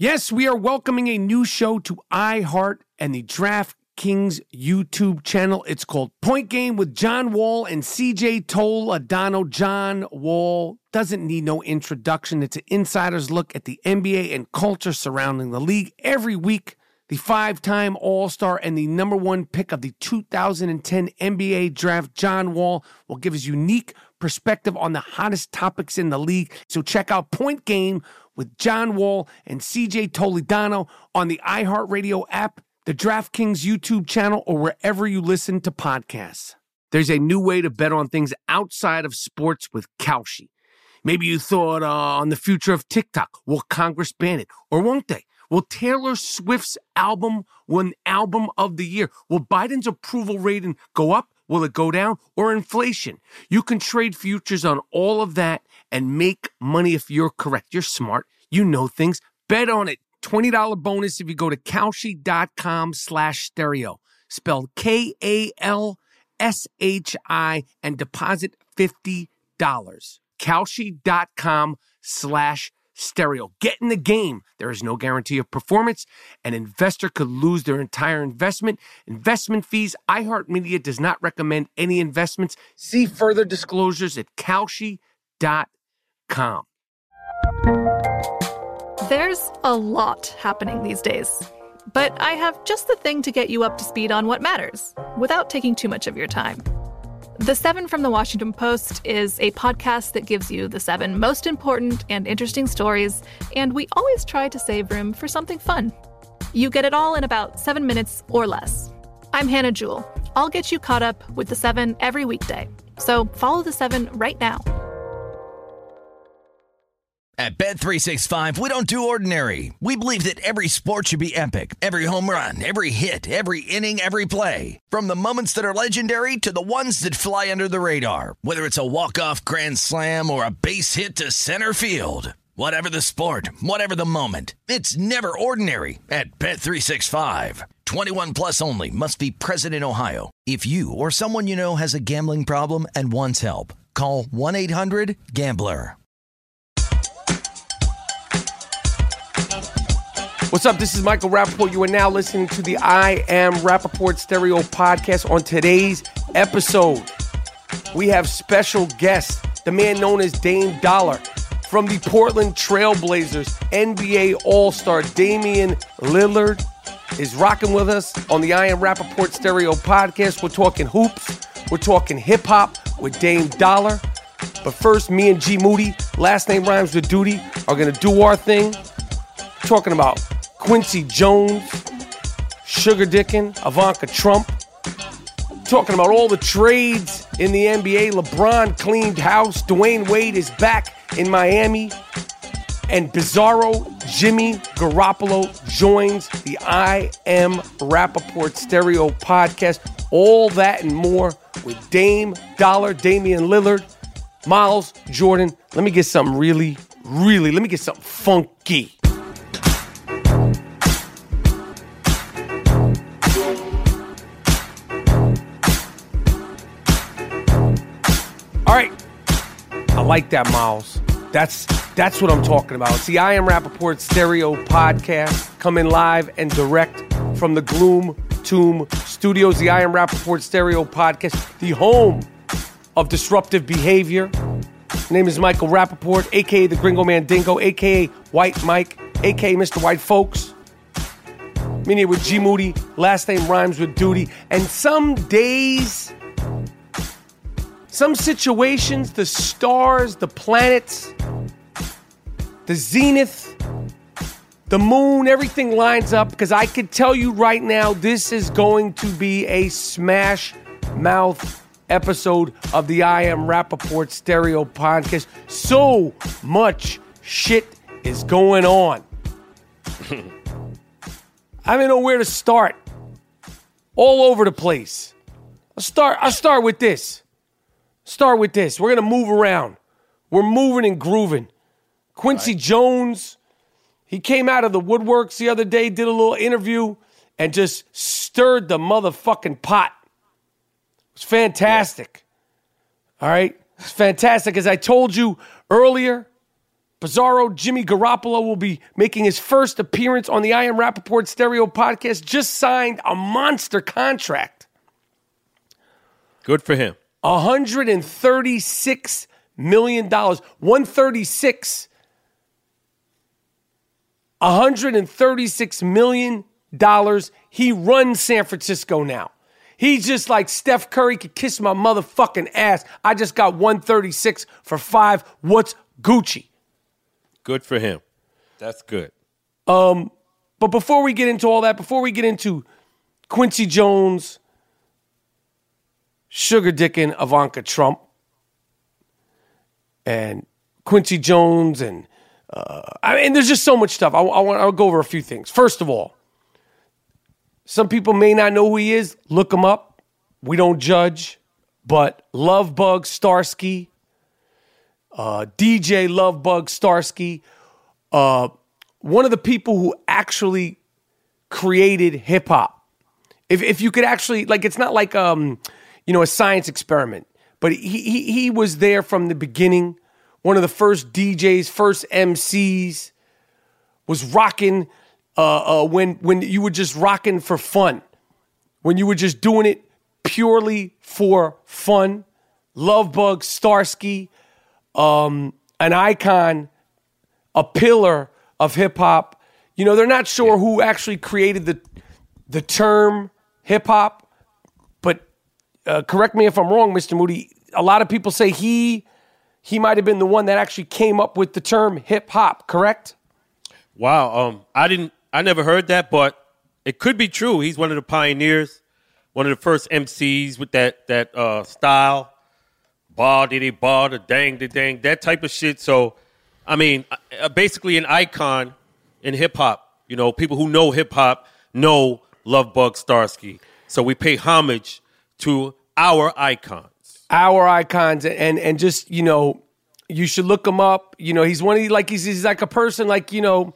Yes, we are welcoming a new show to iHeart and the DraftKings YouTube channel. It's called Point Game with John Wall and CJ Toledano. John Wall doesn't need no introduction. It's an insider's look at the NBA and culture surrounding the league. Every week, the five-time All-Star and the number one pick of the 2010 NBA Draft, John Wall, will give his unique perspective on the hottest topics in the league. So check out Point Game with John Wall and CJ Toledano on the iHeartRadio app, the DraftKings YouTube channel, or wherever you listen to podcasts. There's a new way to bet on things outside of sports with Kalshi. Maybe you thought on the future of TikTok. Will Congress ban it? Or won't they? Will Taylor Swift's album win Album of the Year? Will Biden's approval rating go up? Will it go down? Or inflation? You can trade futures on all of that and make money if you're correct. You're smart. You know things. Bet on it. $20 bonus if you go to Kalshi.com/stereo. Spelled Kalshi and deposit $50. Kalshi.com/stereo. Get in the game. There is no guarantee of performance. An investor could lose their entire investment. Investment fees. iHeartMedia does not recommend any investments. See further disclosures at Kalshi.com. There's a lot happening these days, but I have just the thing to get you up to speed on what matters without taking too much of your time. The 7 from the Washington Post is a podcast that gives you the 7 most important and interesting stories, and we always try to save room for something fun. You get it all in about 7 minutes or less. I'm Hannah Jewell. I'll get you caught up with the 7 every weekday. So follow the 7 right now. At Bet365, we don't do ordinary. We believe that every sport should be epic. Every home run, every hit, every inning, every play. From the moments that are legendary to the ones that fly under the radar. Whether it's a walk-off grand slam or a base hit to center field. Whatever the sport, whatever the moment. It's never ordinary at Bet365. 21 plus only. Must be present in Ohio. If you or someone you know has a gambling problem and wants help, call 1-800-GAMBLER. What's up? This is Michael Rappaport. You are now listening to the I Am Rappaport Stereo podcast. On today's episode, we have special guest, the man known as Dame Dollar, from the Portland Trailblazers, NBA All-Star Damian Lillard is rocking with us on the I Am Rappaport Stereo podcast. We're talking hoops. We're talking hip-hop with Dame Dollar. But first, me and G Moody, last name rhymes with Duty, are going to do our thing. We're talking about Quincy Jones, Sugar Dickin, Ivanka Trump. Talking about all the trades in the NBA. LeBron cleaned house. Dwayne Wade is back in Miami. And Bizarro Jimmy Garoppolo joins the I Am Rappaport Stereo podcast. All that and more with Dame Dollar, Damian Lillard, Miles Jordan. Let me get something let me get something funky. All right, I like that, Miles. That's what I'm talking about. It's the I Am Rappaport Stereo podcast, coming live and direct from the Gloom Tomb Studios. The I Am Rappaport Stereo podcast, the home of disruptive behavior. My name is Michael Rappaport, a.k.a. the Gringo Mandingo, a.k.a. White Mike, a.k.a. Mr. White Folks. I'm in here with G Moody, last name rhymes with Duty. And some days, some situations, the stars, the planets, the zenith, the moon, everything lines up, because I can tell you right now, this is going to be a smash mouth episode of the I Am Rappaport Stereo podcast. So much shit is going on. I don't know where to start. All over the place. I'll start with this. We're going to move around. We're moving and grooving. Quincy Jones, he came out of the woodworks the other day, did a little interview, and just stirred the motherfucking pot. It was fantastic. All right? It's fantastic. As I told you earlier, Bizarro Jimmy Garoppolo will be making his first appearance on the I Am Rappaport Stereo podcast. Just signed a monster contract. Good for him. $136 million. 136. $136 million. He runs San Francisco now. He's just like Steph Curry could kiss my motherfucking ass. I just got 136 for 5. What's Gucci? Good for him. That's good. But before we get into all that, before we get into Quincy Jones, sugar dicking Ivanka Trump, and Quincy Jones, and there's just so much stuff. I'll go over a few things. First of all, some people may not know who he is. Look him up. We don't judge. But Lovebug Starsky, DJ Lovebug Starsky, one of the people who actually created hip hop. If you could actually, like, it's not like a science experiment, but he was there from the beginning. One of the first DJs, first MCs, was rocking when you were just rocking for fun, when you were just doing it purely for fun. Lovebug Starsky, an icon, a pillar of hip hop. You know, they're not sure who actually created the term hip hop, but correct me if I'm wrong, Mr. Moody. A lot of people say he might have been the one that actually came up with the term hip hop, correct? Wow. I never heard that, but it could be true. He's one of the pioneers, one of the first MCs with that style. Bar diddy bar, the dang, that type of shit. So, I mean, basically an icon in hip hop. You know, people who know hip hop know Lovebug Starsky. So we pay homage to our icons. Our icons, and just, you know, you should look him up. You know, he's one of the, like, he's like a person, like, you know,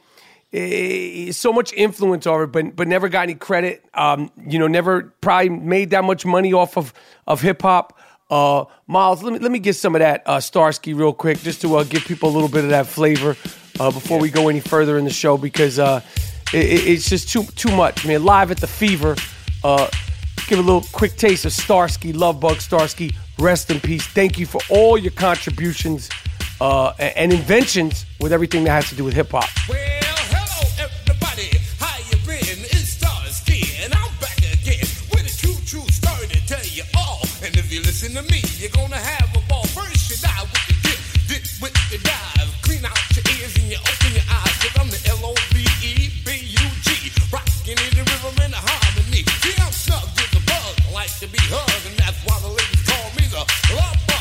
so much influence over it, but never got any credit. You know, never probably made that much money off of hip hop. Miles, let me get some of that Starsky real quick, just to give people a little bit of that flavor before we go any further in the show, because it's just too much. I mean, live at the Fever. Give a little quick taste of Starsky, Lovebug Starsky. Rest in peace. Thank you for all your contributions and inventions with everything that has to do with hip hop. Well, hello everybody, how you been? It's Starsky, and I'm back again with a true story to tell you all. And if you listen to me, you're gonna have a ball. First you dive with the dip with the dive. Clean out your ears and you open your eyes. Cause I'm the LOVEBUG, rocking in the rhythm and the harmony. See, I'm snug with the bug, like to be hugged, and that's why the ladies call me the love bug.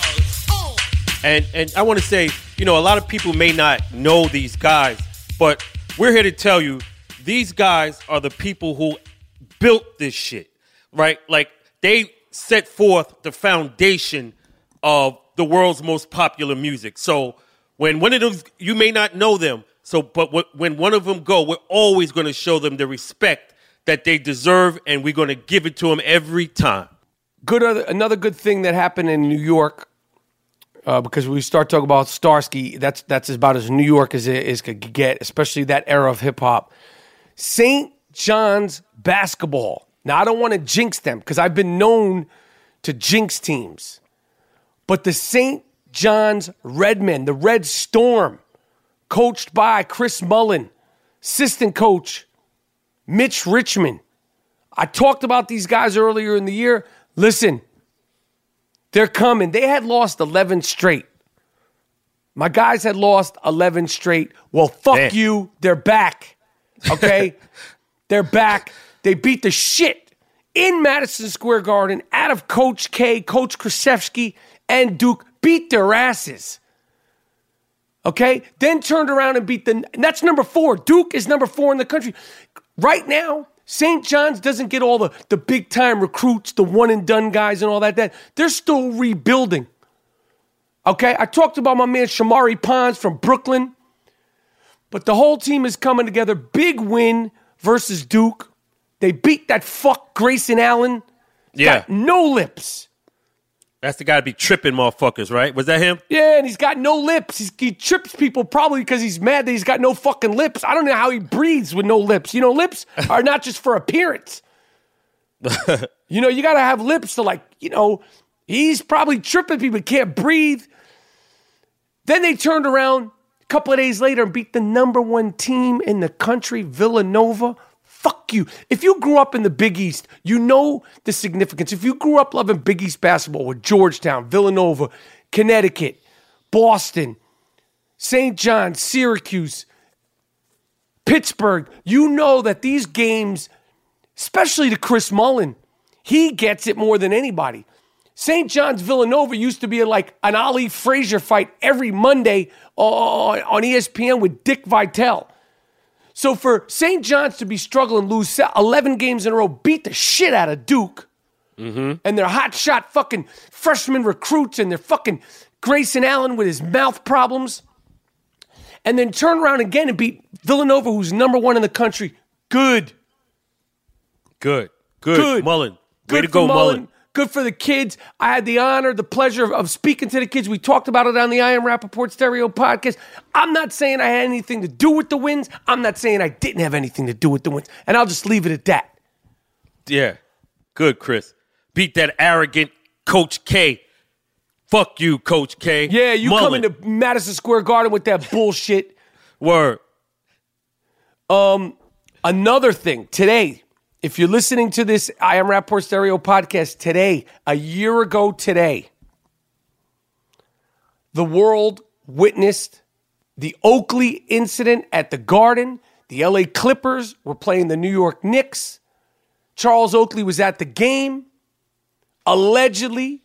And I want to say, you know, a lot of people may not know these guys, but we're here to tell you these guys are the people who built this shit, right? Like, they set forth the foundation of the world's most popular music. So when one of them, you may not know them, but when one of them go, we're always going to show them the respect that they deserve, and we're going to give it to them every time. Another good thing that happened in New York, because we start talking about Starsky, that's about as New York as it could get, especially that era of hip hop. St. John's basketball. Now, I don't want to jinx them, because I've been known to jinx teams. But the St. John's Redmen, the Red Storm, coached by Chris Mullin, assistant coach Mitch Richmond. I talked about these guys earlier in the year. Listen, they're coming. They had lost 11 straight. My guys had lost 11 straight. Well, fuck you. They're back. Okay? They're back. They beat the shit in Madison Square Garden out of Coach K, Coach Krzyzewski, and Duke. Beat their asses. Okay? Then turned around and beat and that's number 4. Duke is number 4 in the country. Right now, St. John's doesn't get all the big-time recruits, the one-and-done guys and all that. They're still rebuilding. Okay? I talked about my man Shamari Pons from Brooklyn. But the whole team is coming together. Big win versus Duke. They beat that fuck Grayson Allen. Got no lips. That's the guy to be tripping motherfuckers, right? Was that him? Yeah, and he's got no lips. He trips people probably because he's mad that he's got no fucking lips. I don't know how he breathes with no lips. You know, lips are not just for appearance. You know, you got to have lips to, like, you know, he's probably tripping people, can't breathe. Then they turned around a couple of days later and beat the number one team in the country, Villanova. Fuck you. If you grew up in the Big East, you know the significance. If you grew up loving Big East basketball with Georgetown, Villanova, Connecticut, Boston, St. John's, Syracuse, Pittsburgh, you know that these games, especially to Chris Mullin, he gets it more than anybody. St. John's Villanova used to be like an Ali Frazier fight every Monday on ESPN with Dick Vitale. So for St. John's to be struggling, lose 11 games in a row, beat the shit out of Duke, and their hotshot fucking freshman recruits and their fucking Grayson Allen with his mouth problems, and then turn around again and beat Villanova, who's number one in the country. Good. Mullen. Way to go, Mullen. Good for the kids. I had the honor, the pleasure of speaking to the kids. We talked about it on the I Am Rappaport Stereo podcast. I'm not saying I had anything to do with the wins. I'm not saying I didn't have anything to do with the wins. And I'll just leave it at that. Yeah. Good, Chris. Beat that arrogant Coach K. Fuck you, Coach K. Yeah, you Mullen. come into Madison Square Garden with that bullshit. Word. Another thing, today, if you're listening to this I Am Rappaport Stereo podcast today, a year ago today, the world witnessed the Oakley incident at the Garden. The LA Clippers were playing the New York Knicks. Charles Oakley was at the game, allegedly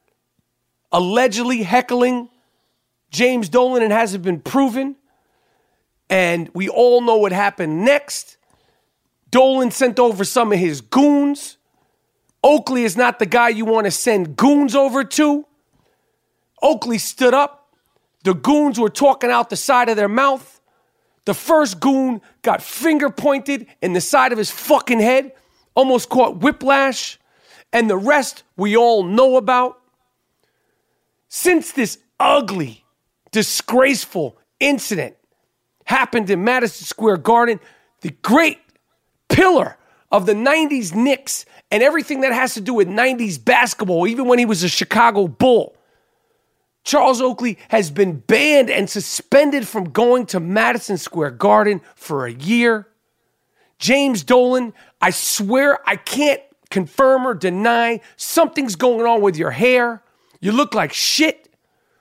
heckling James Dolan, and hasn't been proven. And we all know what happened next. Dolan sent over some of his goons. Oakley is not the guy you want to send goons over to. Oakley stood up. The goons were talking out the side of their mouth. The first goon got finger pointed in the side of his fucking head, almost caught whiplash. And the rest we all know about. Since this ugly, disgraceful incident happened in Madison Square Garden, the great pillar of the 90s Knicks and everything that has to do with 90s basketball, even when he was a Chicago Bull, Charles Oakley has been banned and suspended from going to Madison Square Garden for a year. James Dolan, I swear I can't confirm or deny something's going on with your hair. You look like shit.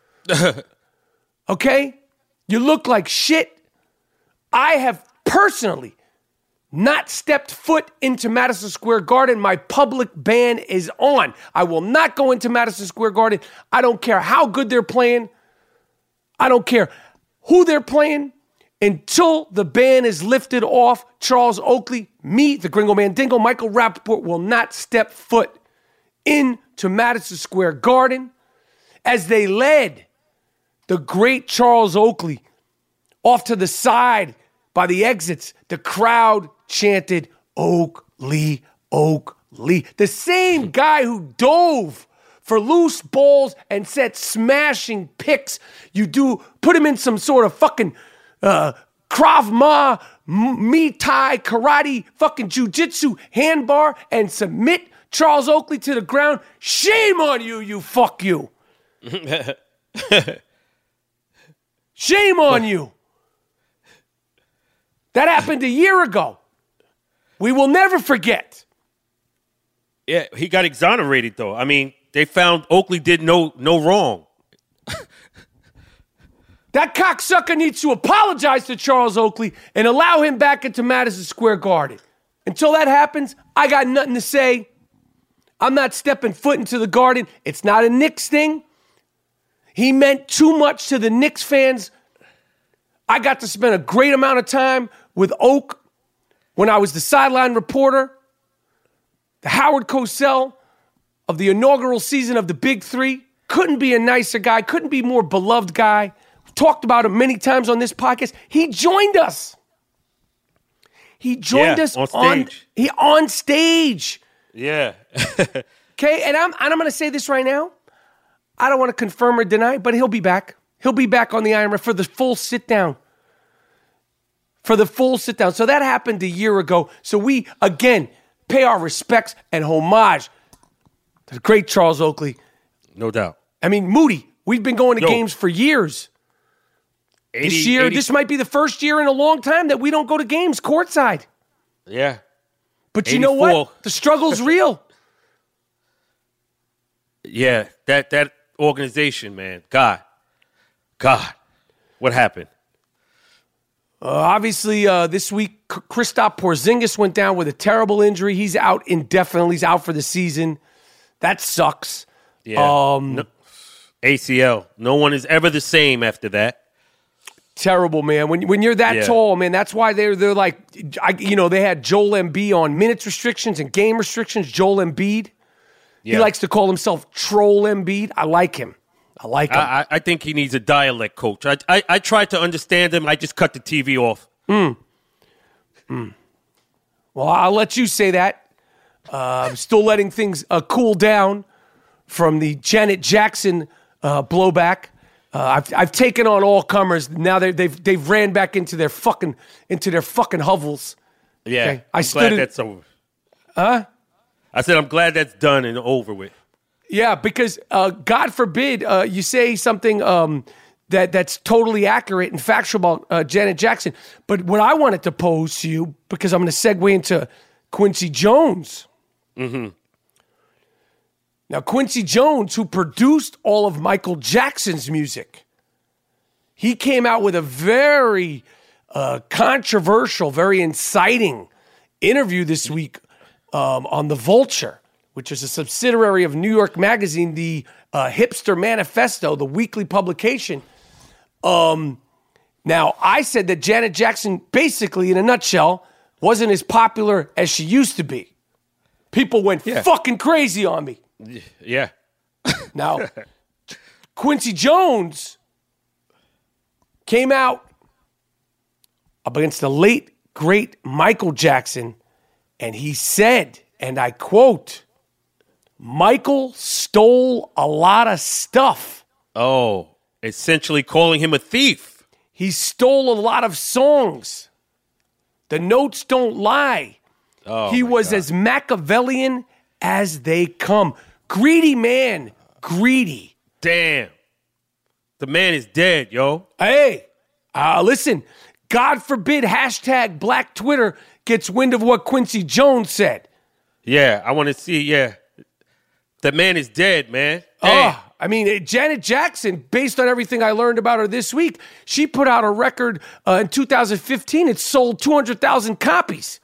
Okay? You look like shit. I have personally not stepped foot into Madison Square Garden. My public ban is on. I will not go into Madison Square Garden. I don't care how good they're playing. I don't care who they're playing. Until the ban is lifted off, Charles Oakley, me, the Gringo Mandingo, Michael Rappaport will not step foot into Madison Square Garden. As they led the great Charles Oakley off to the side by the exits, the crowd chanted, Oakley, Oakley. The same guy who dove for loose balls and set smashing picks. Put him in some sort of fucking Krav Maga, Muay Thai, karate, fucking jiu-jitsu, handbar, and submit Charles Oakley to the ground. Shame on you, you fuck you. Shame on you. That happened a year ago. We will never forget. Yeah, he got exonerated, though. I mean, they found Oakley did no wrong. That cocksucker needs to apologize to Charles Oakley and allow him back into Madison Square Garden. Until that happens, I got nothing to say. I'm not stepping foot into the Garden. It's not a Knicks thing. He meant too much to the Knicks fans. I got to spend a great amount of time with Oak when I was the sideline reporter, the Howard Cosell of the inaugural season of the Big Three. Couldn't be a nicer guy, couldn't be more beloved guy. We've talked about him many times on this podcast. He joined us. He joined us on stage. Yeah. Okay, and I'm going to say this right now. I don't want to confirm or deny, but he'll be back. He'll be back on the Iron Man for the full sit-down. So that happened a year ago. So we, again, pay our respects and homage to the great Charles Oakley. No doubt. I mean, Moody, we've been going to games for years. This year, this might be the first year in a long time that we don't go to games courtside. Yeah. But you know what? The struggle's real. Yeah, that organization, man. God, what happened? Obviously, this week, Kristaps Porzingis went down with a terrible injury. He's out indefinitely. He's out for the season. That sucks. Yeah. ACL. No one is ever the same after that. Terrible, man. When you're that tall, man, that's why they're like, they had Joel Embiid on minutes restrictions and game restrictions. Joel Embiid. Yeah. He likes to call himself Troll Embiid. I like him. I think he needs a dialect coach. I tried to understand him. I just cut the TV off. Well, I'll let you say that. I'm still letting things cool down from the Janet Jackson blowback. I've taken on all comers. Now they've ran back into their fucking hovels. Yeah, okay? I'm glad that's over. Huh? I said I'm glad that's done and over with. Yeah, because God forbid you say something that's totally accurate and factual about Janet Jackson. But what I wanted to pose to you, because I'm going to segue into Quincy Jones. Mm-hmm. Now, Quincy Jones, who produced all of Michael Jackson's music, he came out with a very controversial, very inciting interview this week on The Vulture, which is a subsidiary of New York Magazine, the Hipster Manifesto, the weekly publication. Now, I said that Janet Jackson, basically, in a nutshell, wasn't as popular as she used to be. People went fucking crazy on me. Yeah. Now, Quincy Jones came out up against the late, great Michael Jackson, and he said, and I quote, Michael stole a lot of stuff. Oh, essentially calling him a thief. He stole a lot of songs. The notes don't lie. Oh, he was as Machiavellian as they come. Greedy man. Greedy. Damn. The man is dead, yo. Hey, listen. God forbid hashtag Black Twitter gets wind of what Quincy Jones said. Yeah, I want to see, The man is dead, man. I mean, Janet Jackson, based on everything I learned about her this week, she put out a record in 2015. It sold 200,000 copies.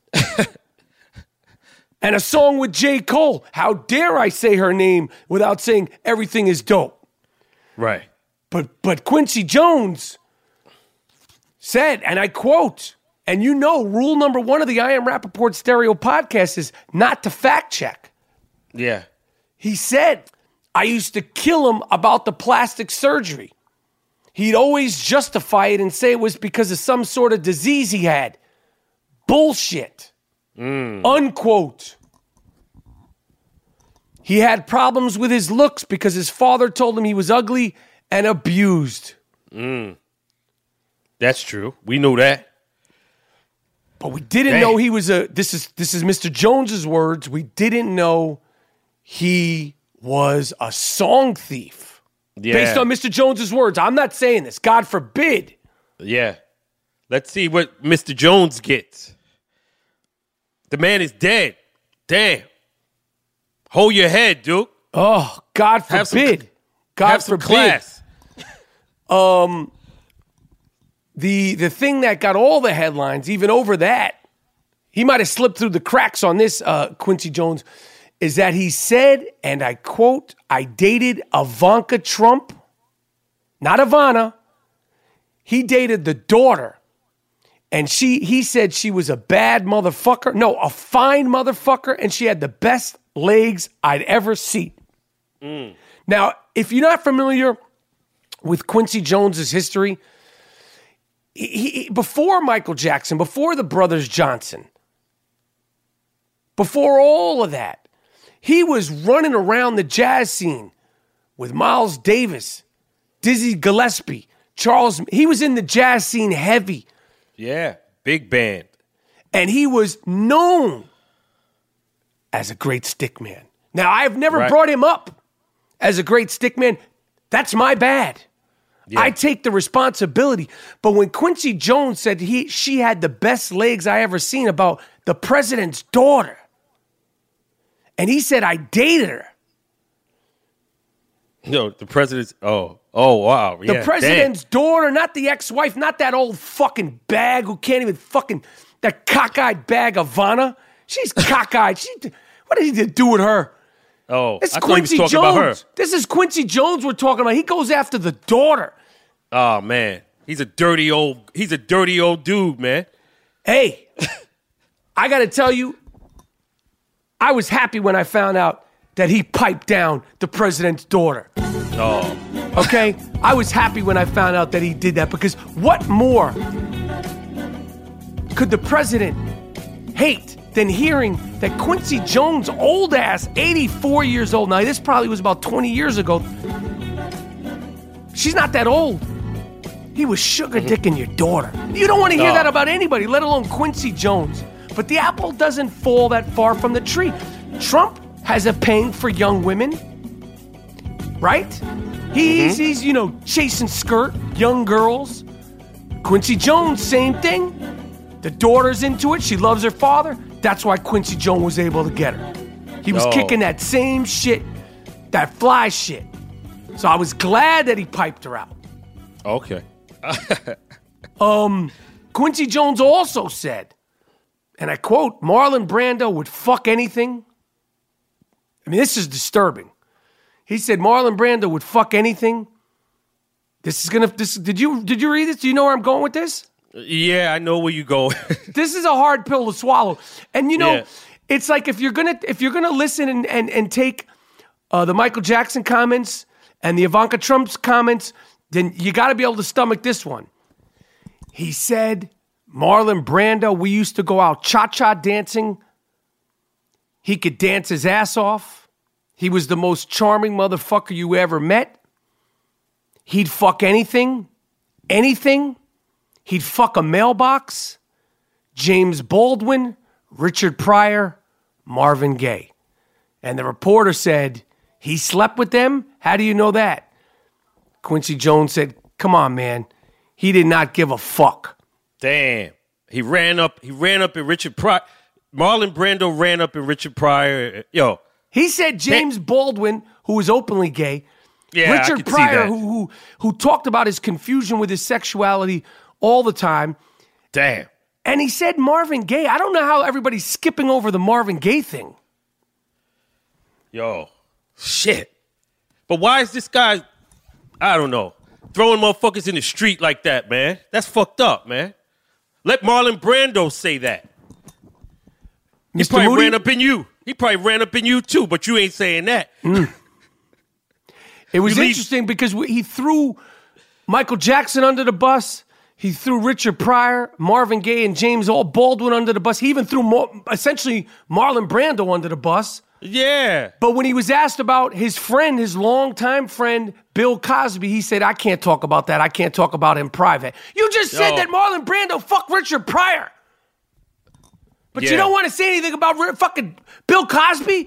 And a song with J. Cole. How dare I say her name without saying everything is dope? Right. But Quincy Jones said, and I quote, and rule number 1 of the I Am Rappaport Stereo podcast is not to fact check. Yeah. He said, I used to kill him about the plastic surgery. He'd always justify it and say it was because of some sort of disease he had. Bullshit. Unquote. He had problems with his looks because his father told him he was ugly and abused. That's true. We knew that. But we didn't know he was this is Mr. Jones's words. We didn't know he was a song thief. Yeah. Based on Mr. Jones's words. I'm not saying this. God forbid. Yeah. Let's see what Mr. Jones gets. The man is dead. Damn. Hold your head, Duke. Oh, God forbid. Have some class. The thing that got all the headlines, even over that, he might have slipped through the cracks on this, Quincy Jones, is that he said, and I quote, I dated Ivanka Trump, not Ivana. He dated the daughter. And he said she was a bad motherfucker. No, a fine motherfucker. And she had the best legs I'd ever seen. Now, if you're not familiar with Quincy Jones's history, he before Michael Jackson, before the Brothers Johnson, before all of that, he was running around the jazz scene with Miles Davis, Dizzy Gillespie, Charles. He was in the jazz scene heavy. Yeah, big band. And he was known as a great stick man. Now, I've never brought him up as a great stick man. That's my bad. Yeah. I take the responsibility. But when Quincy Jones said she had the best legs I ever seen about the president's daughter, and he said I dated her. No, the president's, oh, wow. Yeah, the president's daughter, not the ex-wife, not that old fucking bag who can't even fucking, that cockeyed bag Ivana. She's cockeyed. What did he do with her? Oh, it's I Quincy thought he was talking about her. This is Quincy Jones we're talking about. He goes after the daughter. Oh, man. He's a dirty old dude, man. Hey, I got to tell you, I was happy when I found out that he piped down the president's daughter. Oh. Okay? I was happy when I found out that he did that, because what more could the president hate than hearing that Quincy Jones, old ass, 84 years old. Now, this probably was about 20 years ago. She's not that old. He was sugar dicking your daughter. You don't want to hear that about anybody, let alone Quincy Jones. But the apple doesn't fall that far from the tree. Trump has a pang for young women, right? He's chasing skirt, young girls. Quincy Jones, same thing. The daughter's into it. She loves her father. That's why Quincy Jones was able to get her. He was kicking that same shit, that fly shit. So I was glad that he piped her out. Okay. Quincy Jones also said, and I quote, Marlon Brando would fuck anything. I mean, this is disturbing. He said Marlon Brando would fuck anything. Did you read this? Do you know where I'm going with this? Yeah, I know where you go. This is a hard pill to swallow. And it's like if you're gonna listen and take the Michael Jackson comments and the Ivanka Trump's comments, then you got to be able to stomach this one. He said, Marlon Brando, we used to go out cha-cha dancing. He could dance his ass off. He was the most charming motherfucker you ever met. He'd fuck anything. He'd fuck a mailbox. James Baldwin, Richard Pryor, Marvin Gaye. And the reporter said, he slept with them? How do you know that? Quincy Jones said, come on, man. He did not give a fuck. Damn. He ran up at Richard Pryor. Marlon Brando ran up at Richard Pryor. Yo. He said James Baldwin, who was openly gay. Yeah, Richard Pryor, who talked about his confusion with his sexuality all the time. Damn. And he said Marvin Gaye. I don't know how everybody's skipping over the Marvin Gaye thing. Yo. Shit. But why is this guy, I don't know, throwing motherfuckers in the street like that, man? That's fucked up, man. Let Marlon Brando say that. He probably ran up in you. He probably ran up in you too, but you ain't saying that. It was interesting because he threw Michael Jackson under the bus. He threw Richard Pryor, Marvin Gaye, and James Baldwin under the bus. He even threw essentially Marlon Brando under the bus. Yeah. But when he was asked about his friend, his longtime friend, Bill Cosby, he said, I can't talk about that. I can't talk about him private. You just said that Marlon Brando fucked Richard Pryor. But you don't want to say anything about fucking Bill Cosby?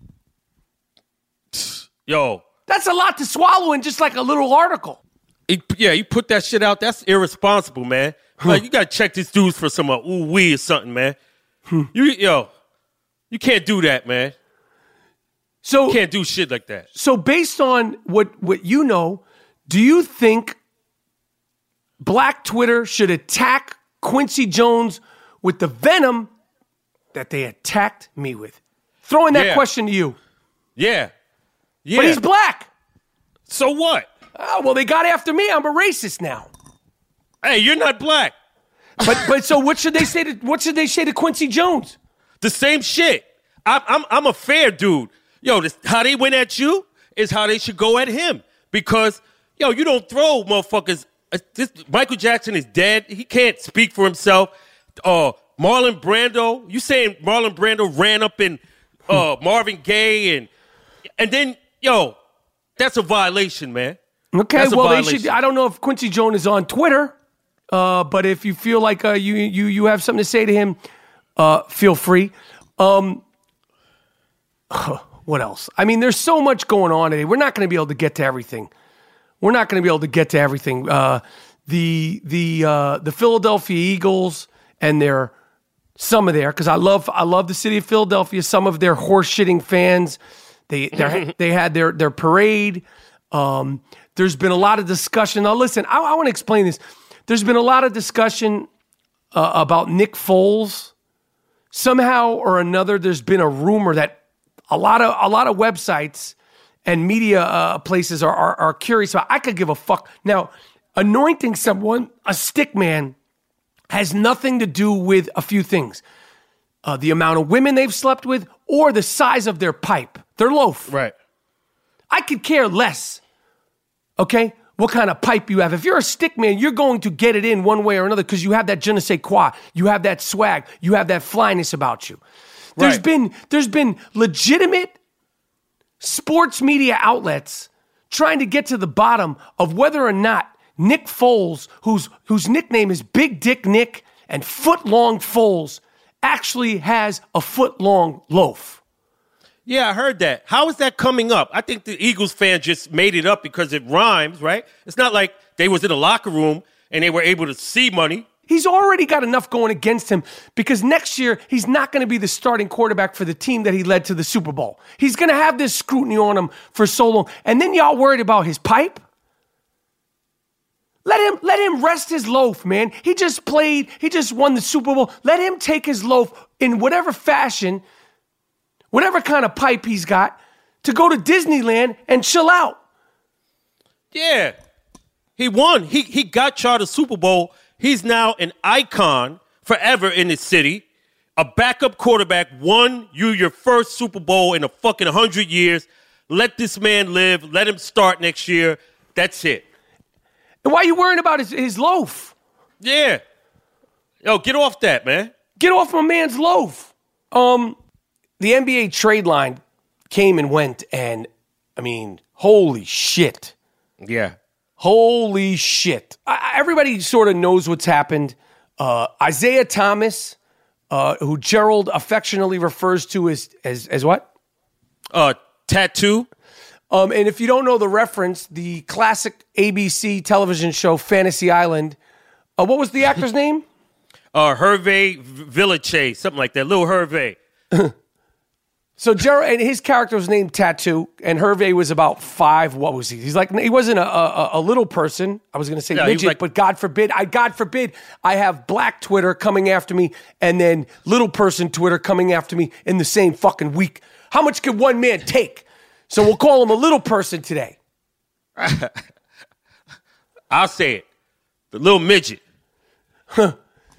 Yo. That's a lot to swallow in just like a little article. You put that shit out. That's irresponsible, man. Like, you got to check this dude for some ooh-wee or something, man. You can't do that, man. So you can't do shit like that. So based on what you know, do you think Black Twitter should attack Quincy Jones with the venom that they attacked me with? Throwing that question to you. Yeah. But he's black. So what? Oh, well, they got after me. I'm a racist now. Hey, you're not black. But so what should they say to Quincy Jones? The same shit. I'm a fair dude. Yo, how they went at you is how they should go at him. Because, yo, you don't throw motherfuckers. Michael Jackson is dead. He can't speak for himself. Marlon Brando. You saying Marlon Brando ran up in Marvin Gaye and then, yo, That's a violation, man. Okay, That's a well, they violation. should. I don't know if Quincy Jones is on Twitter, but if you feel like you have something to say to him, feel free. What else? I mean, there's so much going on today. We're not going to be able to get to everything. The Philadelphia Eagles and because I love the city of Philadelphia. Some of their horse-shitting fans, they had their parade. There's been a lot of discussion. Now, listen, I want to explain this. There's been a lot of discussion about Nick Foles. Somehow or another, there's been a rumor that a lot of websites and media places are curious about. I could give a fuck. Now, anointing someone a stick man has nothing to do with a few things. The amount of women they've slept with or the size of their pipe, their loaf. Right. I could care less, okay, what kind of pipe you have. If you're a stick man, you're going to get it in one way or another because you have that je ne sais quoi. You have that swag. You have that flyness about you. There's been legitimate sports media outlets trying to get to the bottom of whether or not Nick Foles, whose nickname is Big Dick Nick and Foot Long Foles, actually has a foot-long loaf. Yeah, I heard that. How is that coming up? I think the Eagles fan just made it up because it rhymes, right? It's not like they was in a locker room and they were able to see money. He's already got enough going against him because next year he's not going to be the starting quarterback for the team that he led to the Super Bowl. He's going to have this scrutiny on him for so long. And then y'all worried about his pipe? Let him rest his loaf, man. He just won the Super Bowl. Let him take his loaf in whatever fashion, whatever kind of pipe he's got, to go to Disneyland and chill out. Yeah. He won. He got y'all the Super Bowl. He's now an icon forever in the city. A backup quarterback won you your first Super Bowl in a fucking 100 years. Let this man live. Let him start next year. That's it. And why are you worrying about his loaf? Yeah. Yo, get off that, man. Get off my man's loaf. The NBA trade line came and went, and, I mean, holy shit. Yeah. Holy shit. Everybody sort of knows what's happened. Isaiah Thomas, who Gerald affectionately refers to as what? Tattoo. And if you don't know the reference, the classic ABC television show Fantasy Island, what was the actor's name? Hervé Villechaize, something like that. Lil Hervé. So Gerald, and his character was named Tattoo, and Hervé was about 5. What was he? He wasn't a little person. I was going to say midget, but God forbid I have black Twitter coming after me, and then little person Twitter coming after me in the same fucking week. How much can one man take? So we'll call him a little person today. I'll say it. The little midget. Huh.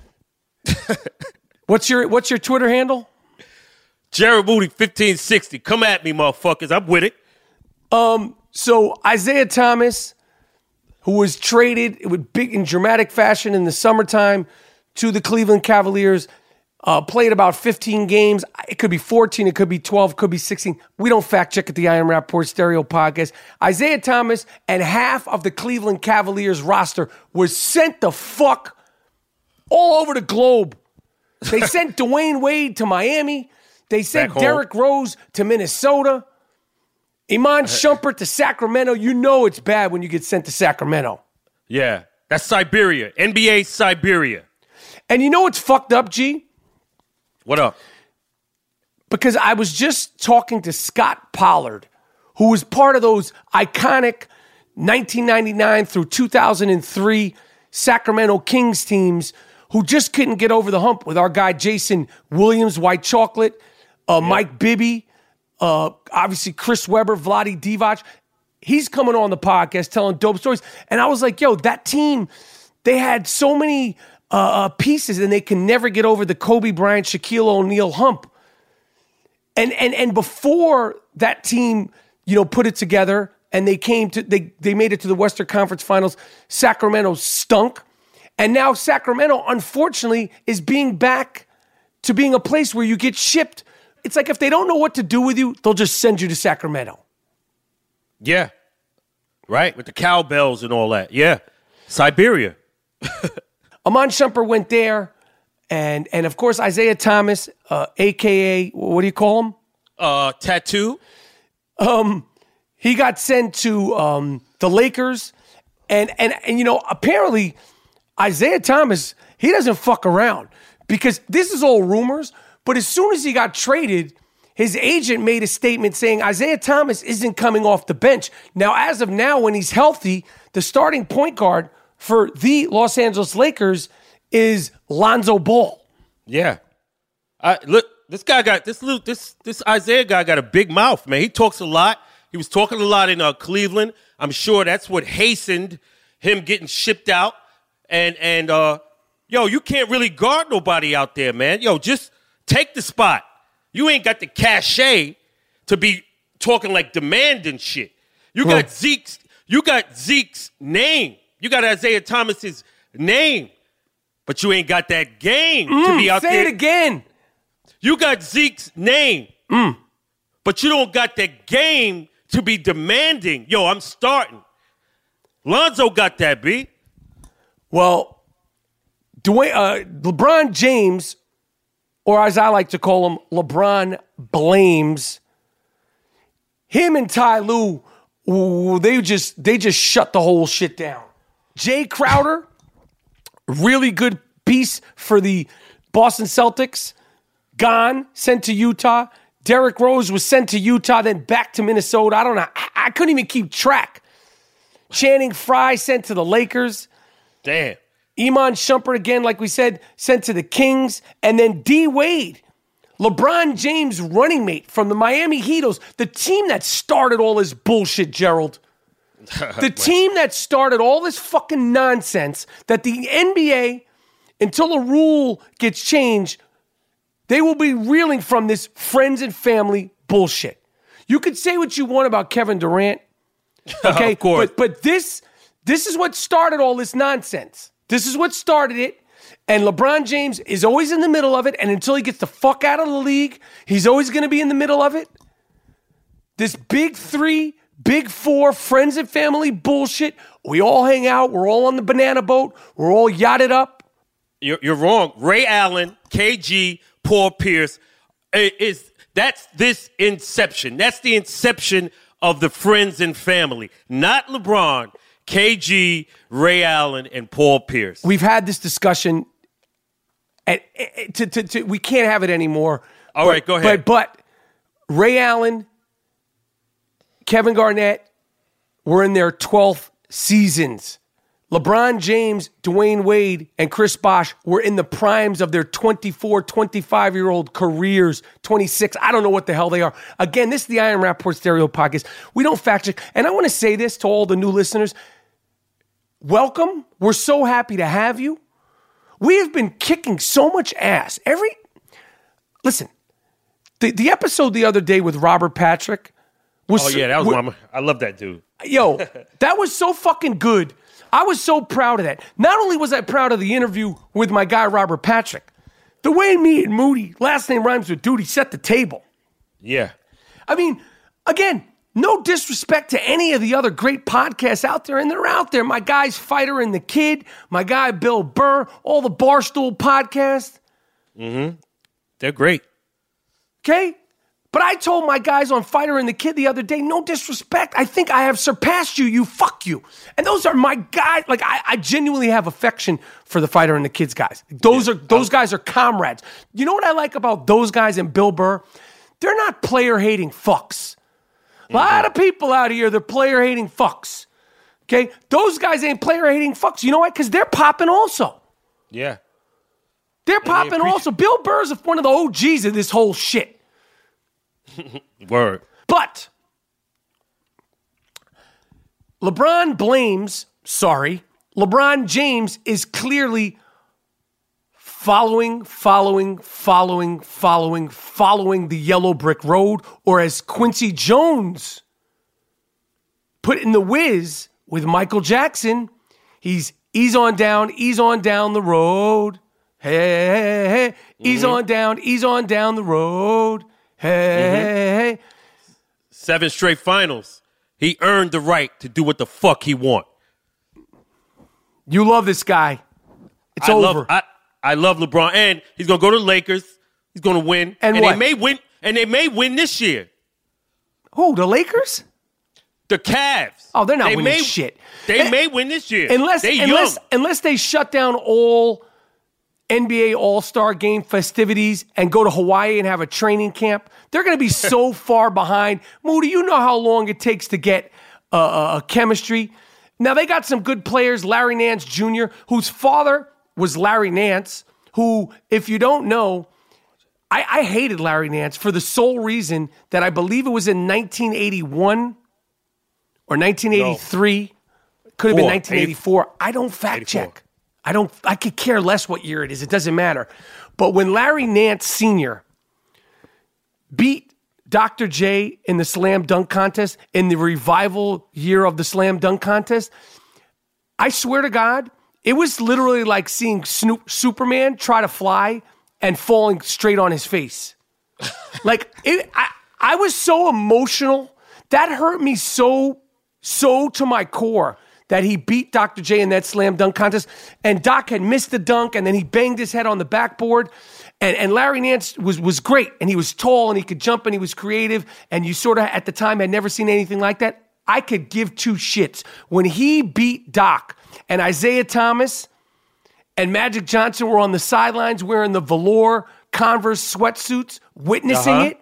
What's your Twitter handle? Jared Moody 1560. Come at me, motherfuckers. I'm with it. So Isaiah Thomas, who was traded in dramatic fashion in the summertime to the Cleveland Cavaliers, played about 15 games. It could be 14, it could be 12, it could be 16. We don't fact check at the I Am Rapport Stereo podcast. Isaiah Thomas and half of the Cleveland Cavaliers roster was sent the fuck all over the globe. They sent Dwayne Wade to Miami. They sent Derrick Rose to Minnesota. Iman Shumpert to Sacramento. You know it's bad when you get sent to Sacramento. Yeah, that's Siberia. NBA Siberia. And you know what's fucked up, G? What up? Because I was just talking to Scott Pollard, who was part of those iconic 1999 through 2003 Sacramento Kings teams who just couldn't get over the hump with our guy Jason Williams, White Chocolate, Mike Bibby, obviously Chris Webber, Vlade Divac. He's coming on the podcast telling dope stories. And I was like, yo, that team, they had so many pieces and they can never get over the Kobe Bryant, Shaquille O'Neal hump. And before that team, put it together and they made it to the Western Conference Finals, Sacramento stunk. And now Sacramento, unfortunately, is being back to being a place where you get shipped. It's like if they don't know what to do with you, they'll just send you to Sacramento. Yeah. Right, with the cowbells and all that. Yeah, Siberia. Iman Shumpert went there, and of course Isaiah Thomas, a.k.a. what do you call him? Tattoo. He got sent to the Lakers, and apparently Isaiah Thomas, he doesn't fuck around because this is all rumors. But as soon as he got traded, his agent made a statement saying Isaiah Thomas isn't coming off the bench. Now, as of now, when he's healthy, the starting point guard for the Los Angeles Lakers is Lonzo Ball. Yeah. Look, this guy got this Isaiah guy got a big mouth, man. He talks a lot. He was talking a lot in Cleveland. I'm sure that's what hastened him getting shipped out. And you can't really guard nobody out there, man. Yo, just take the spot. You ain't got the cachet to be talking like demanding shit. You got Zeke's name. You got Isaiah Thomas's name. But you ain't got that game to be out there. Say it again. You got Zeke's name. But you don't got that game to be demanding. Yo, I'm starting. Lonzo got that, B. Well, LeBron James, or as I like to call him, LeBron Blames, him and Ty Lue, they just shut the whole shit down. Jay Crowder, really good piece for the Boston Celtics, gone, sent to Utah. Derrick Rose was sent to Utah, then back to Minnesota. I don't know. I couldn't even keep track. Channing Frye sent to the Lakers. Damn. Iman Shumpert, again, like we said, sent to the Kings. And then D. Wade, LeBron James' running mate from the Miami Heat, the team that started all this bullshit, Gerald. The team that started all this fucking nonsense that the NBA, until a rule gets changed, they will be reeling from this friends and family bullshit. You could say what you want about Kevin Durant, okay? Of course. But this is what started all this nonsense. This is what started it. And LeBron James is always in the middle of it. And until he gets the fuck out of the league, he's always going to be in the middle of it. This big three, big four, friends and family bullshit. We all hang out. We're all on the banana boat. We're all yachted up. You're wrong. Ray Allen, KG, Paul Pierce, that's this inception. That's the inception of the friends and family. Not LeBron, KG, Ray Allen, and Paul Pierce. We've had this discussion. We can't have it anymore. All right, go ahead. But Ray Allen, Kevin Garnett were in their 12th seasons. LeBron James, Dwayne Wade, and Chris Bosh were in the primes of their 24, 25-year-old careers, 26. I don't know what the hell they are. Again, this is the Iron Rapport Stereo Podcast. We don't fact check. And I want to say this to all the new listeners. Welcome. We're so happy to have you. We have been kicking so much ass. Listen, the episode the other day with Robert Patrick was... Oh, yeah, that was I love that dude. Yo, that was so fucking good. I was so proud of that. Not only was I proud of the interview with my guy, Robert Patrick, the way me and Moody, last name rhymes with Duty, set the table. Yeah. I mean, again, no disrespect to any of the other great podcasts out there, and they're out there. My guys, Fighter and the Kid, my guy, Bill Burr, all the Barstool podcasts. Mm-hmm. They're great. Okay? But I told my guys on Fighter and the Kid the other day, no disrespect, I think I have surpassed you, fuck you. And those are my guys. Like, I genuinely have affection for the Fighter and the Kids guys. Those guys are comrades. You know what I like about those guys and Bill Burr? They're not player-hating fucks. A lot of people out here, they're player-hating fucks. Okay? Those guys ain't player-hating fucks. You know what? Because they're popping also. Yeah. They're popping also. Bill Burr's one of the OGs of this whole shit. Word. But LeBron James is clearly following the yellow brick road, or as Quincy Jones put in The Wiz with Michael Jackson, he's on down the road. Hey. Ease on down the road. Hey. 7 straight finals. He earned the right to do what the fuck he want. You love this guy. It's over. I love LeBron, and he's gonna go to the Lakers. He's gonna win, and what? They may win this year. Who? The Lakers? The Cavs. Oh, they're not winning shit. They may win this year. Unless they shut down all NBA All-Star Game festivities and go to Hawaii and have a training camp, they're going to be so far behind. Moody, you know how long it takes to get a chemistry. Now, they got some good players, Larry Nance Jr., whose father was Larry Nance, who, if you don't know, I hated Larry Nance for the sole reason that I believe it was in 1981 or 1983. Could have been 1984. I don't fact check. I could care less what year it is. It doesn't matter. But when Larry Nance Sr. beat Dr. J in the slam dunk contest, in the revival year of the slam dunk contest, I swear to God, it was literally like seeing Superman try to fly and falling straight on his face. I was so emotional. That hurt me so to my core that he beat Dr. J in that slam dunk contest. And Doc had missed the dunk, and then he banged his head on the backboard. And Larry Nance was great, and he was tall, and he could jump, and he was creative, and you sort of, at the time, had never seen anything like that. I could give two shits. When he beat Doc, and Isaiah Thomas and Magic Johnson were on the sidelines wearing the velour Converse sweatsuits, witnessing it,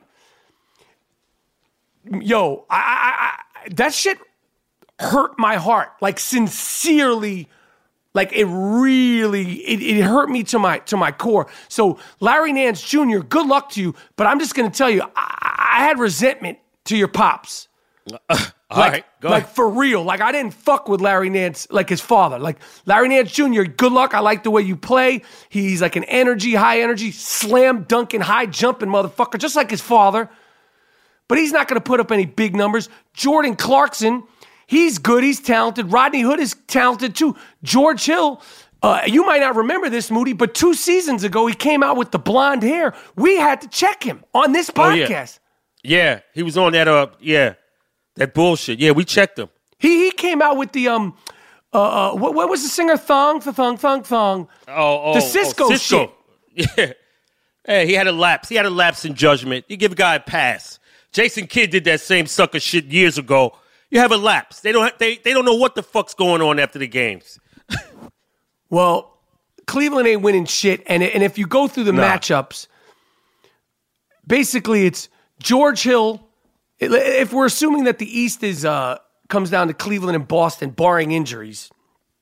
yo, that shit hurt my heart, like sincerely, like it hurt me to my core. So Larry Nance Jr., good luck to you, but I'm just going to tell you, I had resentment to your pops. All right, go ahead. Like for real, like I didn't fuck with Larry Nance like his father. Like Larry Nance Jr., good luck. I like the way you play. He's like an high energy, slam dunking, high jumping motherfucker, just like his father. But he's not going to put up any big numbers. Jordan Clarkson, he's good. He's talented. Rodney Hood is talented too. George Hill, you might not remember this, Moody, but 2 seasons ago, he came out with the blonde hair. We had to check him on this podcast. Yeah, he was on that, that bullshit. Yeah, we checked him. He came out with the, what was the singer? Thong. The Cisco shit. Yeah. Hey, he had a lapse. He had a lapse in judgment. You give a guy a pass. Jason Kidd did that same sucker shit years ago. You have a lapse. They don't know what the fuck's going on after the games. Well, Cleveland ain't winning shit, and if you go through the matchups, basically it's George Hill. If we're assuming that the East is comes down to Cleveland and Boston, barring injuries,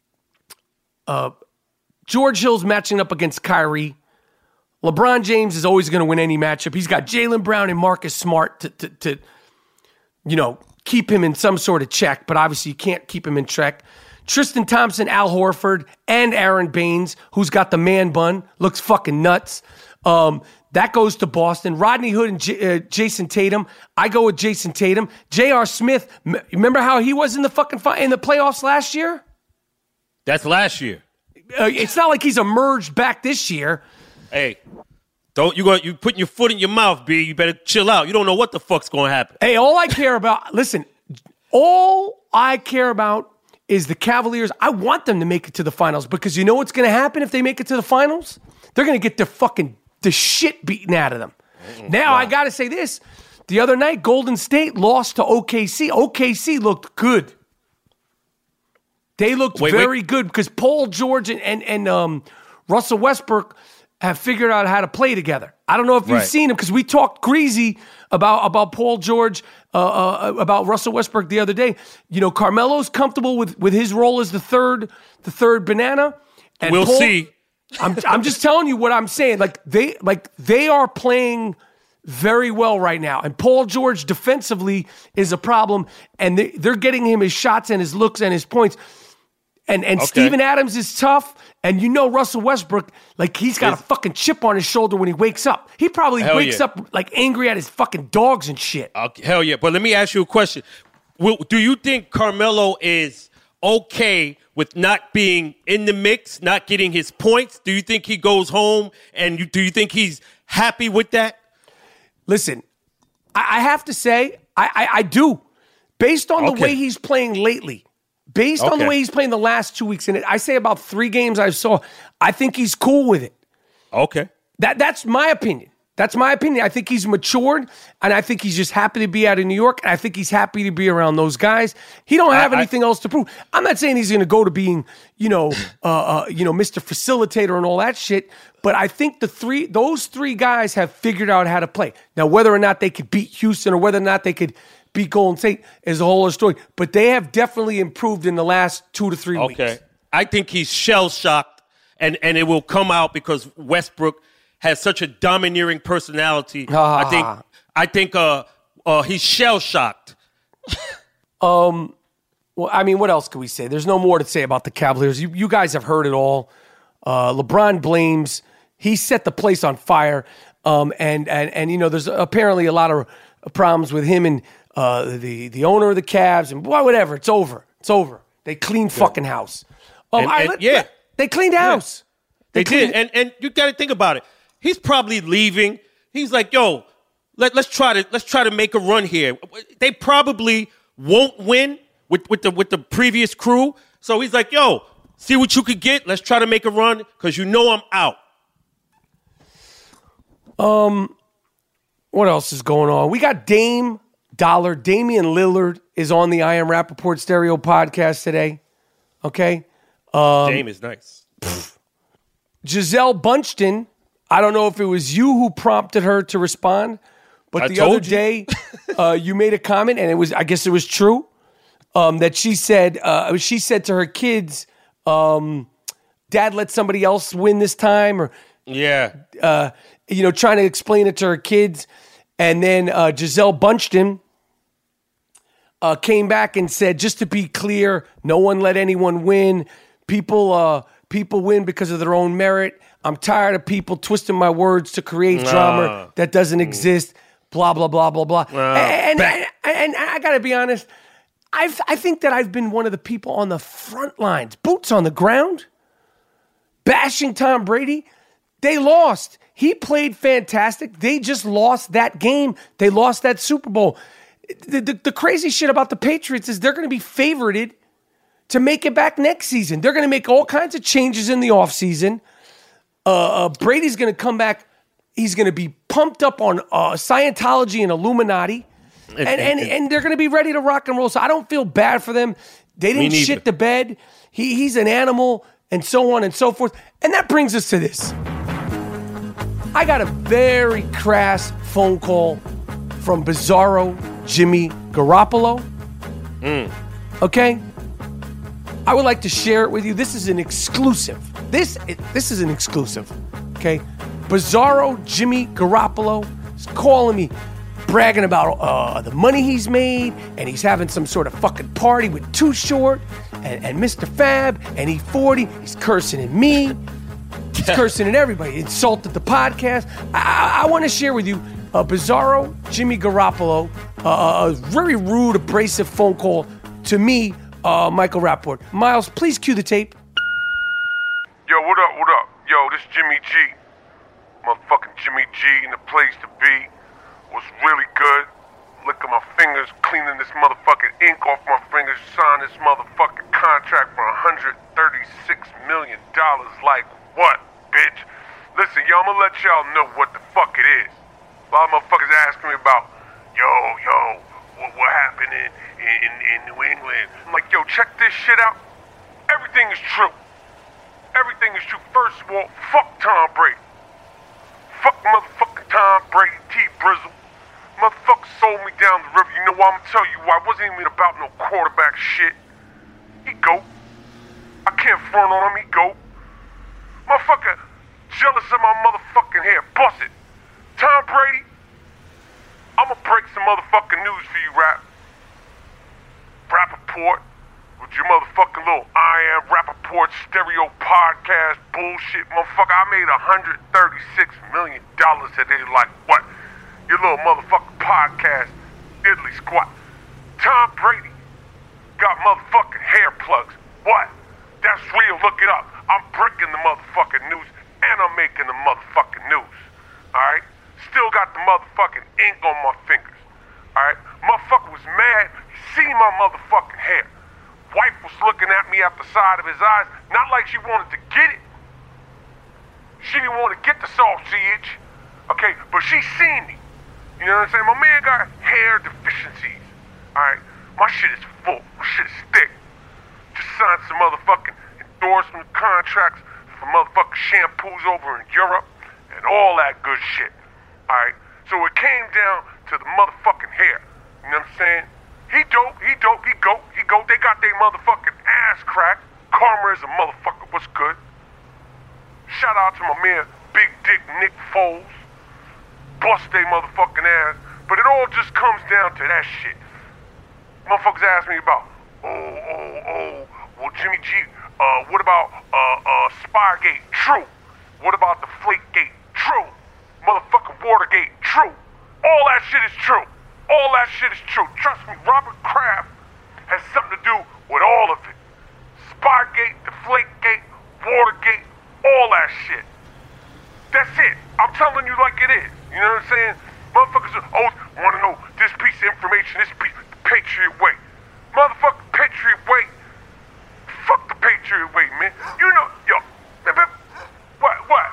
George Hill's matching up against Kyrie. LeBron James is always going to win any matchup. He's got Jaylen Brown and Marcus Smart to keep him in some sort of check, but obviously you can't keep him in check. Tristan Thompson, Al Horford, and Aaron Baines, who's got the man bun, looks fucking nuts. That goes to Boston. Rodney Hood and Jason Tatum. I go with Jason Tatum. J.R. Smith, remember how he was in the in the playoffs last year? That's last year. It's not like he's emerged back this year. Hey, you putting your foot in your mouth, B. You better chill out. You don't know what the fuck's going to happen. Hey, all I care about is the Cavaliers. I want them to make it to the finals because you know what's going to happen if they make it to the finals? They're going to get the shit beaten out of them. Now, I got to say this. The other night, Golden State lost to OKC. OKC looked good. They looked very good because Paul George and Russell Westbrook have figured out how to play together. I don't know if you've seen him because we talked greasy about Paul George, about Russell Westbrook the other day. You know, Carmelo's comfortable with his role as the third banana. And we'll see. I'm just telling you what I'm saying. They are playing very well right now. And Paul George defensively is a problem. And they're getting him his shots and his looks and his points. And Steven Adams is tough. And you know Russell Westbrook, like he's got a fucking chip on his shoulder when he wakes up. He probably wakes up like angry at his fucking dogs and shit. Hell yeah. But let me ask you a question. Do you think Carmelo is okay with not being in the mix, not getting his points? Do you think he goes home and do you think he's happy with that? Listen, I have to say, I do. Based on the way he's playing lately, based on the way he's playing the last 2 weeks, and I say about 3 games I saw, I think he's cool with it. Okay. That's my opinion. That's my opinion. I think he's matured, and I think he's just happy to be out in New York, and I think he's happy to be around those guys. He don't have anything else to prove. I'm not saying he's going to go to being, Mr. Facilitator and all that shit, but I think those three guys have figured out how to play. Now, whether or not they could beat Houston or whether or not they could beat Golden State is a whole other story, but they have definitely improved in the last 2 to 3 weeks. Okay. I think he's shell-shocked, and it will come out because Westbrook has such a domineering personality. I think he's shell-shocked. Well, I mean, what else can we say? There's no more to say about the Cavaliers. You guys have heard it all. LeBron blames. He set the place on fire. And there's apparently a lot of problems with him and the owner of the Cavs and whatever. It's over. It's over. They cleaned fucking house. They cleaned house. They did. And you got to think about it. He's probably leaving. He's like, yo, let's try to make a run here. They probably won't win with the previous crew. So he's like, yo, see what you could get. Let's try to make a run because I'm out. What else is going on? We got Dame Dollar. Damian Lillard is on the I Am Rappaport Stereo podcast today. Okay? Dame is nice. Giselle Bundchen, I don't know if it was you who prompted her to respond, but the other day you made a comment, and I guess it was true, that she said to her kids, Dad, let somebody else win this time, or trying to explain it to her kids. And then Giselle Bundchen came back and said, just to be clear, no one let anyone win. People win because of their own merit. I'm tired of people twisting my words to create drama that doesn't exist. Blah, blah, blah, blah, blah. And I got to be honest, I think that I've been one of the people on the front lines, boots on the ground, bashing Tom Brady. They lost. He played fantastic. They just lost that game. They lost that Super Bowl. The crazy shit about the Patriots is they're going to be favorited to make it back next season. They're going to make all kinds of changes in the offseason. Brady's going to come back. He's going to be pumped up on Scientology and Illuminati. And they're going to be ready to rock and roll. So I don't feel bad for them. They didn't shit the bed. He's an animal and so on and so forth. And that brings us to this. I got a very crass phone call from Bizarro Jimmy Garoppolo. Okay? I would like to share it with you. This is an exclusive. This is an exclusive. Okay? Bizarro Jimmy Garoppolo is calling me, bragging about the money he's made, and he's having some sort of fucking party with Too Short and Mr. Fab and E40. He's cursing at me. He's cursing at everybody. He insulted the podcast. I want to share with you Bizarro Jimmy Garoppolo, a very rude, abrasive phone call to me, Michael Rappaport. Miles, please cue the tape. Yo, what up? Yo, this Jimmy G. Motherfucking Jimmy G in the place to be. Was really good. Licking my fingers, cleaning this motherfucking ink off my fingers, sign this motherfucking contract for $136 million. Like what, bitch? Listen, yo, I'm gonna let y'all know what the fuck it is. A lot of motherfuckers asking me about, what happened in New England? I'm like, yo, check this shit out. Everything is true. Everything is true. First of all, fuck Tom Brady. Fuck motherfucking Tom Brady, T. Brizzle. Motherfucker sold me down the river. You know why? I'm gonna tell you why. It wasn't even about no quarterback shit. He go. I can't front on him. He go. Motherfucker jealous of my motherfucking hair. Bust it. Tom Brady, I'm gonna break some motherfucking news for you, Rappaport. With your motherfucking little I Am Rappaport Stereo podcast bullshit. Motherfucker, I made $136 million today. Like what? Your little motherfucking podcast, diddly squat. Tom Brady got motherfucking hair plugs. What? That's real, look it up. I'm breaking the motherfucking news and I'm making the motherfucking news. Alright? Still got the motherfucking ink on my fingers. Alright? Motherfucker was mad. He see my motherfucking hair. Wife was looking at me out the side of his eyes, not like she wanted to get it. She didn't want to get the sausage, okay? But she seen me. You know what I'm saying? My man got hair deficiencies, all right? My shit is full. My shit is thick. Just signed some motherfucking endorsement contracts for motherfucking shampoos over in Europe and all that good shit, all right? So it came down to the motherfucking hair. You know what I'm saying? He dope. They got their motherfucking ass cracked. Karma is a motherfucker. What's good? Shout out to my man, Big Dick Nick Foles. Bust they motherfucking ass. But it all just comes down to that shit. Motherfuckers ask me about, well, Jimmy G, what about Spygate? True. What about the Flakegate? True. Motherfucking Watergate? True. All that shit is true. All that shit is true. Trust me, Robert Kraft has something to do with all of it. Spygate, the Flakegate, Watergate, all that shit. That's it. I'm telling you like it is. You know what I'm saying? Motherfuckers always want to know this piece of information, this piece, the Patriot Way. Motherfucking Patriot Way. Fuck the Patriot Way, man. You know, yo, what?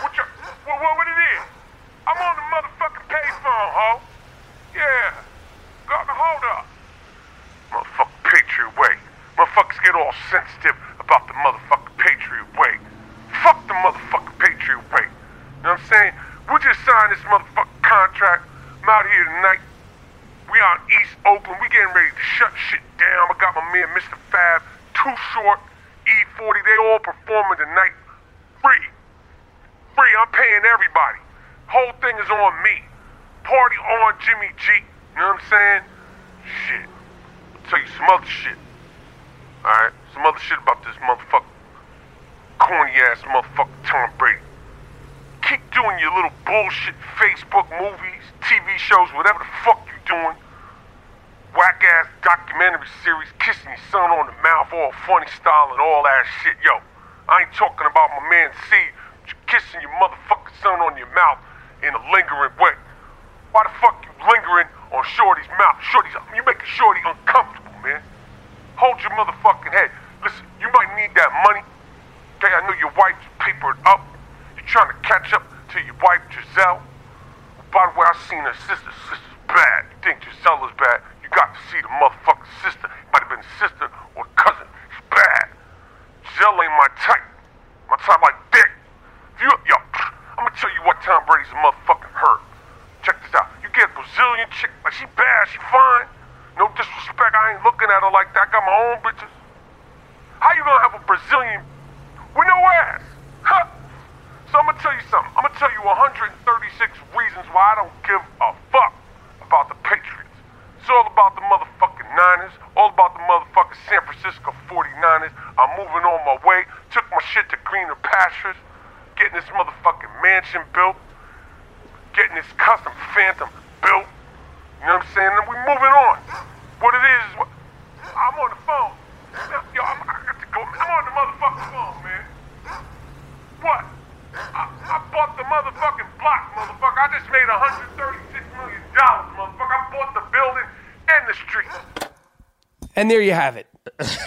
What it is? I'm on the motherfucking payphone, ho. Yeah. Hold up. Motherfucking Patriot Way. Motherfuckers get all sensitive about the motherfucking Patriot Way. Fuck the motherfucking Patriot Way. You know what I'm saying? We just signed this motherfucking contract. I'm out here tonight. We out in East Oakland. We getting ready to shut shit down. I got my man Mr. Fab, Too Short, E40. They all performing tonight. Free. I'm paying everybody. Whole thing is on me. Party on Jimmy G. You know what I'm saying? Shit. I'll tell you some other shit. Alright? Some other shit about this motherfucker. Corny ass motherfucker Tom Brady. Keep doing your little bullshit Facebook movies, TV shows, whatever the fuck you doing. Whack ass documentary series, kissing your son on the mouth, all funny style and all that shit. Yo, I ain't talking about my man C. Kissing your motherfucking son on your mouth in a lingering way. Why the fuck you lingering on Shorty's mouth? You making Shorty uncomfortable, man. Hold your motherfucking head. Listen, you might need that money. Okay, I know your wife's papered up. You're trying to catch up to your wife, Giselle. By the way, I seen her sister. Sister's bad. You think Giselle is bad? You got to see the motherfucking sister. Might have been sister or cousin. She's bad. Giselle ain't my type. My type like dick. Yo, I'm gonna tell you what Tom Brady's a motherfucking hurt. Check this out. You get a Brazilian chick, like she bad, she fine. No disrespect, I ain't looking at her like that. I got my own bitches. How you gonna have a Brazilian with no ass? Huh? So I'm gonna tell you something. I'm gonna tell you 136 reasons why I don't give a fuck about the Patriots. It's all about the motherfucking Niners, all about the motherfucking San Francisco 49ers. I'm moving on my way. Took my shit to greener pastures. Getting this motherfucking mansion built. Getting this custom Phantom built. You know what I'm saying? And we moving on. What it is, I'm on the phone. Yo, I got to go. I'm on the motherfucking phone, man. What? I bought the motherfucking block, motherfucker. I just made $136 million, motherfucker. I bought the building and the street. And there you have it.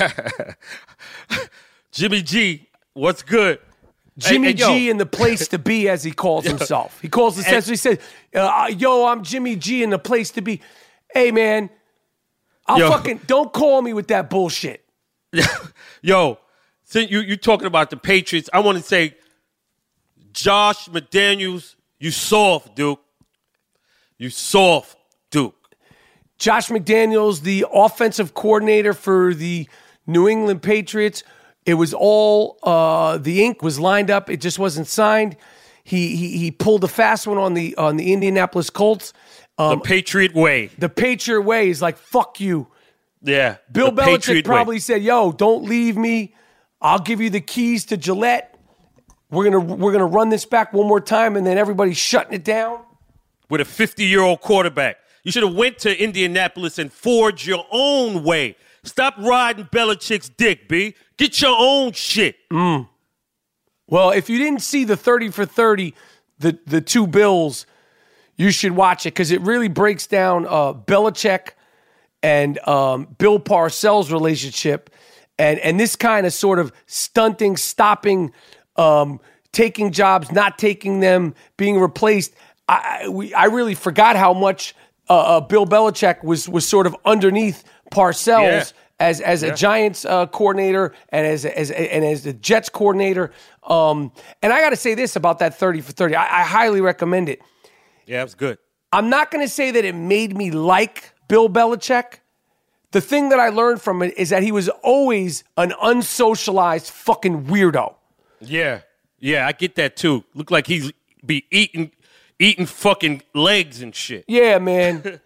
Jimmy G, what's good? Jimmy G in the place to be, as he calls himself. He calls essentially says, yo, I'm Jimmy G in the place to be. Hey, man, don't call me with that bullshit. Yo, since you talking about the Patriots, I want to say, Josh McDaniels, you soft, Duke. You soft, Duke. Josh McDaniels, the offensive coordinator for the New England Patriots. It was all the ink was lined up. It just wasn't signed. He pulled a fast one on the Indianapolis Colts. The Patriot way. The Patriot way is like, fuck you. Yeah. Bill Belichick probably said, yo, don't leave me. I'll give you the keys to Gillette. We're gonna run this back one more time, and then everybody's shutting it down. With a 50-year-old quarterback. You should have went to Indianapolis and forged your own way. Stop riding Belichick's dick, B. Get your own shit. Well, if you didn't see the 30 for 30, the two Bills, you should watch it because it really breaks down Belichick and Bill Parcells' relationship, and this kind of sort of stunting, stopping, taking jobs, not taking them, being replaced. I really forgot how much Bill Belichick was sort of underneath Parcells as a Giants coordinator and as the Jets coordinator. And I got to say this about that 30 for 30. I highly recommend it. Yeah, it was good. I'm not going to say that it made me like Bill Belichick. The thing that I learned from it is that he was always an unsocialized fucking weirdo. Yeah, I get that too. Look like he's be eating fucking legs and shit. Yeah, man.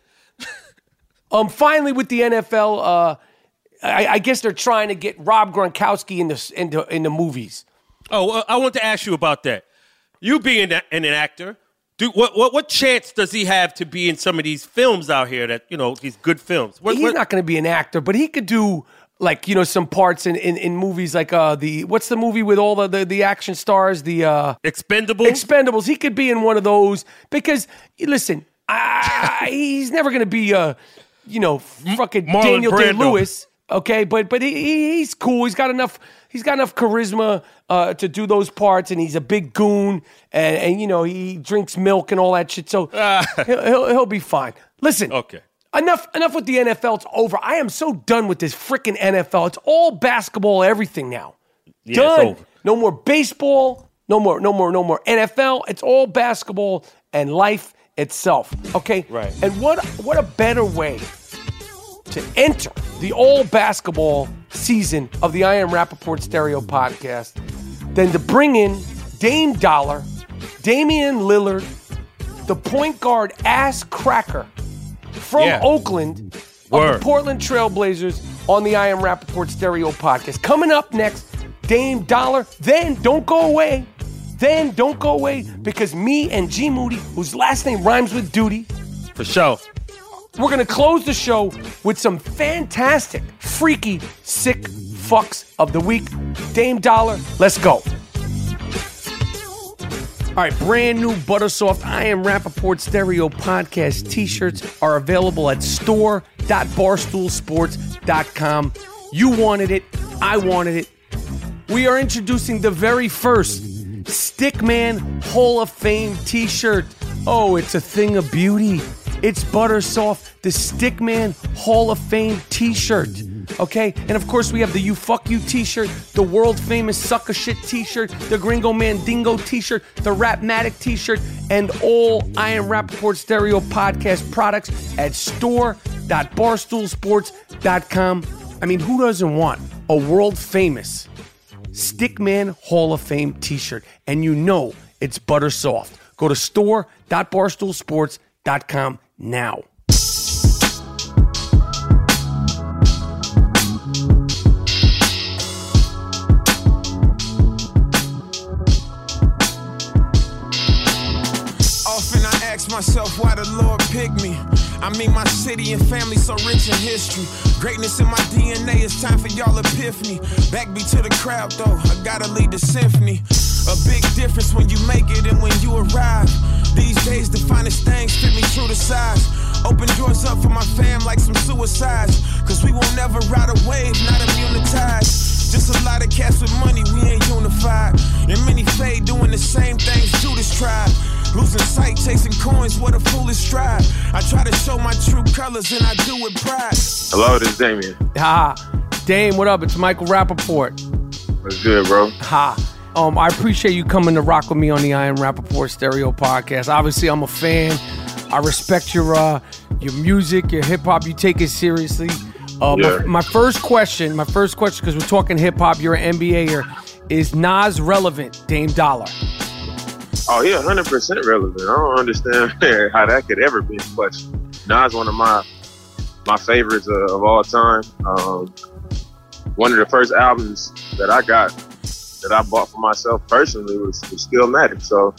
Finally with the NFL, I guess they're trying to get Rob Gronkowski in the movies. Oh, I want to ask you about that. You being an actor, what chance does he have to be in some of these films out here that, these good films? He's not going to be an actor, but he could do some parts in movies like what's the movie with all the action stars, the Expendables? Expendables. He could be in one of those because listen, he's never going to be fucking Marlon Daniel Brando. Day-Lewis, okay? But he's cool. He's got enough charisma to do those parts, and he's a big goon, and he drinks milk and all that shit. So he'll be fine. Listen, okay. Enough with the NFL. It's over. I am so done with this freaking NFL. It's all basketball, everything now. Yeah, done. it's over. No more baseball. No more NFL. It's all basketball and life itself. Okay? Right. And what a better way to enter the all basketball season of the I Am Rappaport Stereo podcast than to bring in Dame Dollar, Damian Lillard, the point guard ass cracker from Oakland of the Portland Trailblazers on the I Am Rappaport Stereo podcast. Coming up next, Dame Dollar. Then don't go away. Because me and G Moody, whose last name rhymes with duty, for sure, we're going to close the show with some fantastic, freaky, sick fucks of the week. Dame Dollar, let's go. All right, brand new Buttersoft I Am Rappaport Stereo podcast t-shirts are available at store.barstoolsports.com. You wanted it. I wanted it. We are introducing the very first Stickman Hall of Fame t-shirt. Oh, it's a thing of beauty. It's Buttersoft, the Stickman Hall of Fame t-shirt. Okay? And of course, we have the You Fuck You t-shirt, the world famous Sucker Shit t-shirt, the Gringo Mandingo t-shirt, the Rapmatic t-shirt, and all I Am Rappaport Stereo podcast products at store.barstoolsports.com. I mean, who doesn't want a world famous Stickman Hall of Fame t-shirt? And you know it's Buttersoft. Go to store.barstoolsports.com now. Often I ask myself why the Lord picked me. I mean, my city and family so rich in history. Greatness in my DNA, it's time for y'all epiphany. Backbeat to the crowd though, I gotta lead the symphony. A big difference when you make it and when you arrive. These days the finest things fit me true to size. Open doors up for my fam like some suicides. Cause we won't never ride a wave, not immunitized. Just a lot of cats with money, we ain't unified. And many fade doing the same things Judas tried. Losing sight, chasing coins, what a foolish stride. I try to show my true colors and I do it pride. Hello, this is Damien. Dame, what up? It's Michael Rappaport. What's good, bro? I appreciate you coming to rock with me on the I Am Rappaport Stereo podcast. Obviously, I'm a fan. I respect your music, your hip hop. You take it seriously. My first question, because we're talking hip hop, you're an NBAer, is Nas relevant, Dame Dollar? Oh, yeah, 100% relevant. I don't understand how that could ever be a question. Nas, one of my favorites of all time. One of the first albums that I bought for myself personally was Stillmatic. So,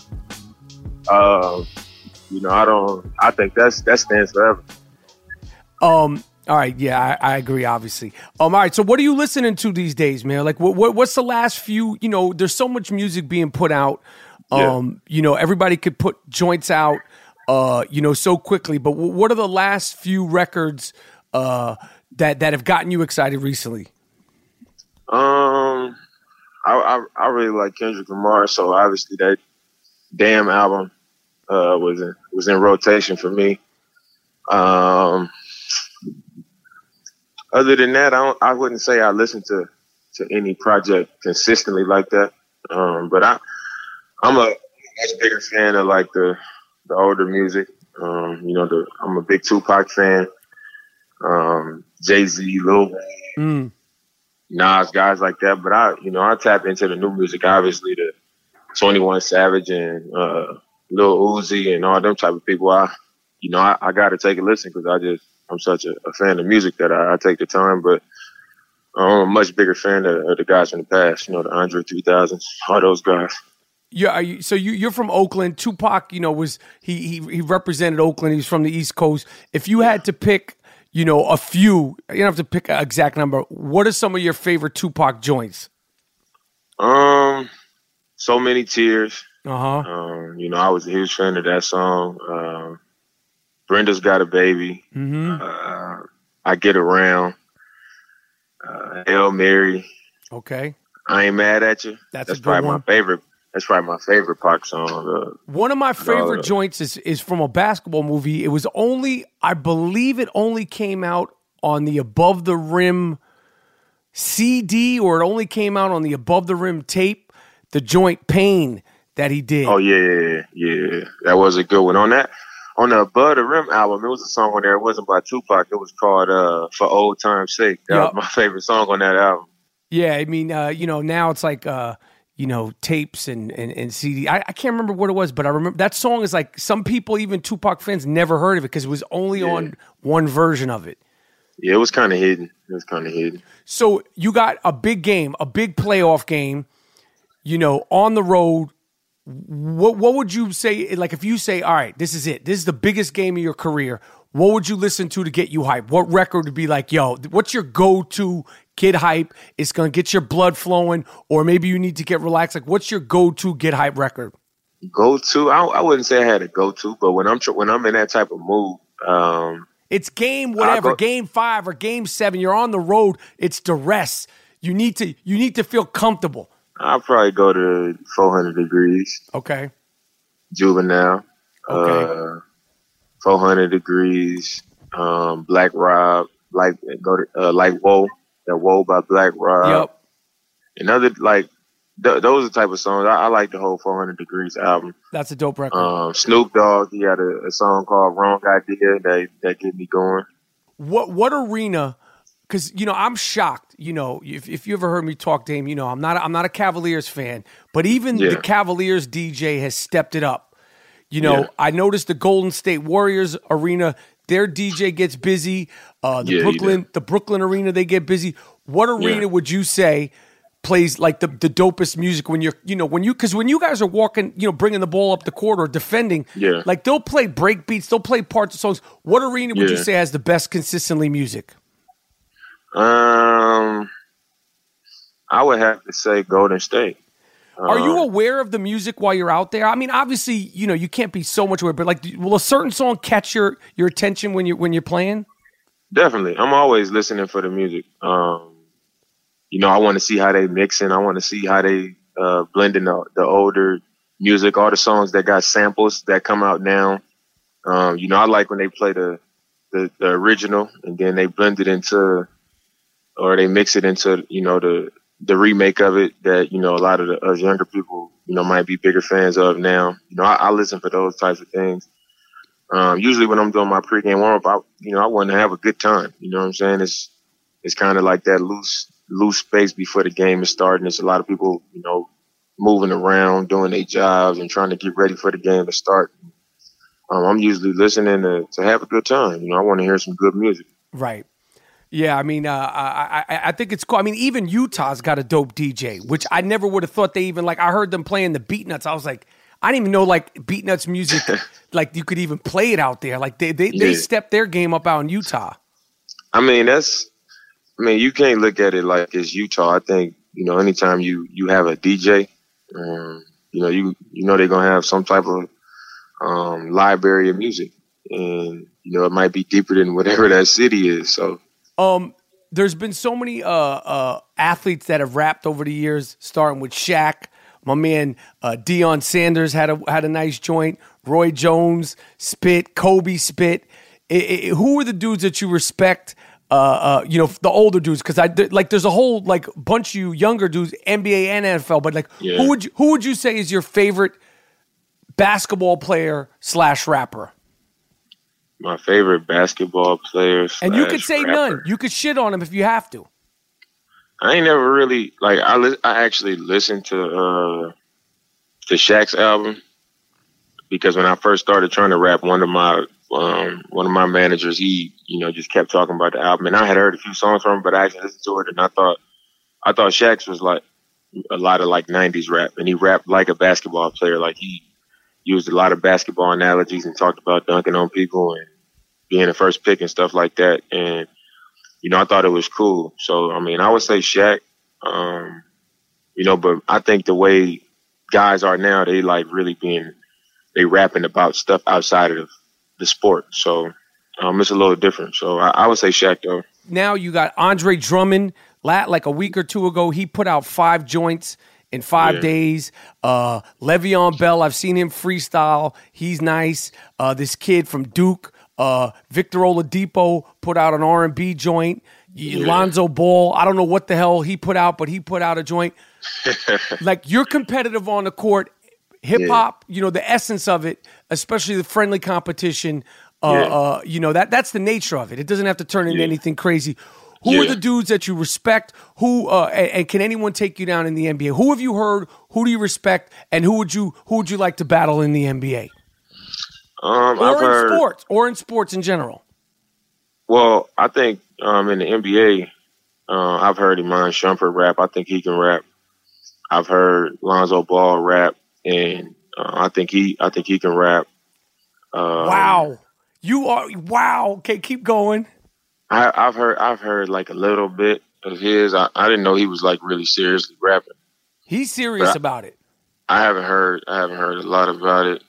I think that stands forever. All right, yeah, I agree, obviously. All right, so what are you listening to these days, man? Like, what's the last few, there's so much music being put out. Everybody could put joints out, so quickly. But what are the last few records that have gotten you excited recently? I really like Kendrick Lamar, so obviously that Damn album was in rotation for me. Other than that, I wouldn't say I listen to any project consistently like that. But I'm a much bigger fan of like the older music. I'm a big Tupac fan. Jay-Z, Lil Wayne, Nas, guys like that. But I tap into the new music, obviously, the 21 Savage and Lil Uzi and all them type of people. I got to take a listen because I'm such a fan of music that I take the time. But I'm a much bigger fan of the guys from the past, the Andre 3000s, all those guys. Yeah, you're from Oakland. Tupac, was he represented Oakland. He was from the East Coast. If you had to pick, a few, you don't have to pick an exact number. What are some of your favorite Tupac joints? So Many Tears. I was a huge fan of that song. Brenda's Got a Baby. I Get Around. Hail Mary. Okay. I Ain't Mad at You. That's probably my favorite. That's probably my favorite Pac song. One of my favorite joints is from a basketball movie. It was I believe it only came out on the Above the Rim CD, or it only came out on the Above the Rim tape, the joint Pain that he did. Oh, yeah. That was a good one. On the Above the Rim album, it was a song on there. It wasn't by Tupac. It was called For Old Time's Sake. That was my favorite song on that album. Yeah, I mean, now it's like, tapes and CD. I can't remember what it was, but I remember that song is like, some people, even Tupac fans, never heard of it because it was only on one version of it. Yeah, it was kind of hidden. So you got a big game, a big playoff game, on the road. What would you say, like if you say, all right, this is it. This is the biggest game of your career. What would you listen to get you hyped? What record would be like, yo, what's your go-to get hype? It's going to get your blood flowing, or maybe you need to get relaxed. Like, what's your go-to get hype record? Go-to? I wouldn't say I had a go-to, but when I'm in that type of mood, it's game whatever, game 5 or game 7. You're on the road. It's duress. You need to feel comfortable. I'll probably go to 400 Degrees. Okay. Juvenile. Okay. 400 Degrees. Black Rob. Like Whoa. That Whoa by Black Rob. Yep. And other those are the type of songs. I like the whole 400 Degrees album. That's a dope record. Snoop Dogg, he had a song called Wrong Idea that get me going. What arena? Because I'm shocked. If you ever heard me talk, Dame, I'm not a Cavaliers fan, but even the Cavaliers DJ has stepped it up. I noticed the Golden State Warriors arena, their DJ gets busy. The Brooklyn arena, they get busy. What arena would you say plays like the dopest music when because when you guys are walking, bringing the ball up the court or defending, like they'll play break beats, they'll play parts of songs. What arena would you say has the best consistently music? I would have to say Golden State. Are you aware of the music while you're out there? I mean, obviously, you can't be so much aware, but like, will a certain song catch your attention when you're playing? Definitely. I'm always listening for the music. I want to see how they mixing. I want to see how they blending the older music, all the songs that got samples that come out now. I like when they play the original and then they blend it into, or they mix it into, the remake of it that, a lot of us younger people, might be bigger fans of now. I listen for those types of things. Usually when I'm doing my pregame warm-up, I want to have a good time. You know what I'm saying? It's kind of like that loose space before the game is starting. There's a lot of people, moving around, doing their jobs and trying to get ready for the game to start. I'm usually listening to have a good time. I want to hear some good music. Right. Yeah, I mean, I think it's cool. I mean, even Utah's got a dope DJ, which I never would have thought they even, like, I heard them playing the Beatnuts. I was like, I didn't even know, like, Beatnuts music, like, you could even play it out there. Like, they stepped their game up out in Utah. I mean, you can't look at it like it's Utah. I think, anytime you have a DJ, they're going to have some type of library of music. And, it might be deeper than whatever that city is. So, there's been so many athletes that have rapped over the years, starting with Shaq. My man Deion Sanders had a nice joint. Roy Jones spit. Kobe spit. Who are the dudes that you respect? The older dudes, because there's a whole bunch of you younger dudes, NBA and NFL. But who would you say is your favorite basketball player / rapper? My favorite basketball player / and you could say rapper. none. You could shit on him if you have to. I ain't never really I actually listened to Shaq's album because when I first started trying to rap, one of my managers, he just kept talking about the album, and I had heard a few songs from him, but I actually listened to it, and I thought Shaq's was like a lot of 90s rap, and he rapped like a basketball player, like he used a lot of basketball analogies and talked about dunking on people and being the first pick and stuff like that, and I thought it was cool. So, I would say Shaq, but I think the way guys are now, they they rapping about stuff outside of the sport. So, it's a little different. So, I would say Shaq, though. Now you got Andre Drummond. Like a week or two ago, he put out 5 joints in 5 days. Le'Veon Bell, I've seen him freestyle. He's nice. This kid from Duke, Victor Oladipo, put out an R&B joint. Lonzo Ball, I don't know what the hell he put out, but he put out a joint. You're competitive on the court. Hip-hop, the essence of it, especially the friendly competition, that's the nature of it. It doesn't have to turn into anything crazy. Who are the dudes that you respect? Who and can anyone take you down in the NBA? Who have you heard? Who do you respect? And who would you like to battle in the NBA? Or in sports in general. Well, I think in the NBA, I've heard Iman Shumpert rap. I think he can rap. I've heard Lonzo Ball rap, and I think he can rap. Wow. Okay, keep going. I've heard like a little bit of his. I didn't know he was really seriously rapping. He's serious about it. I haven't heard a lot about it.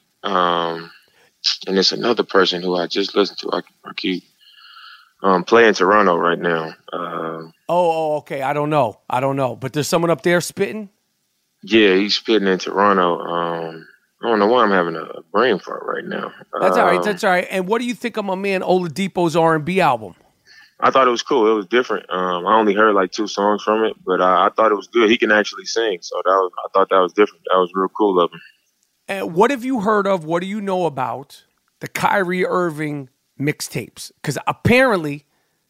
And it's another person who I just listened to. I keep playing Toronto right now. Okay. I don't know. But there's someone up there spitting? Yeah, he's spitting in Toronto. I don't know why I'm having a brain fart right now. That's all right. And what do you think of my man Oladipo's R&B album? I thought it was cool. It was different. I only heard 2 songs from it, but I thought it was good. He can actually sing, so I thought that was different. That was real cool of him. And what have you heard of? What do you know about the Kyrie Irving mixtapes? Because apparently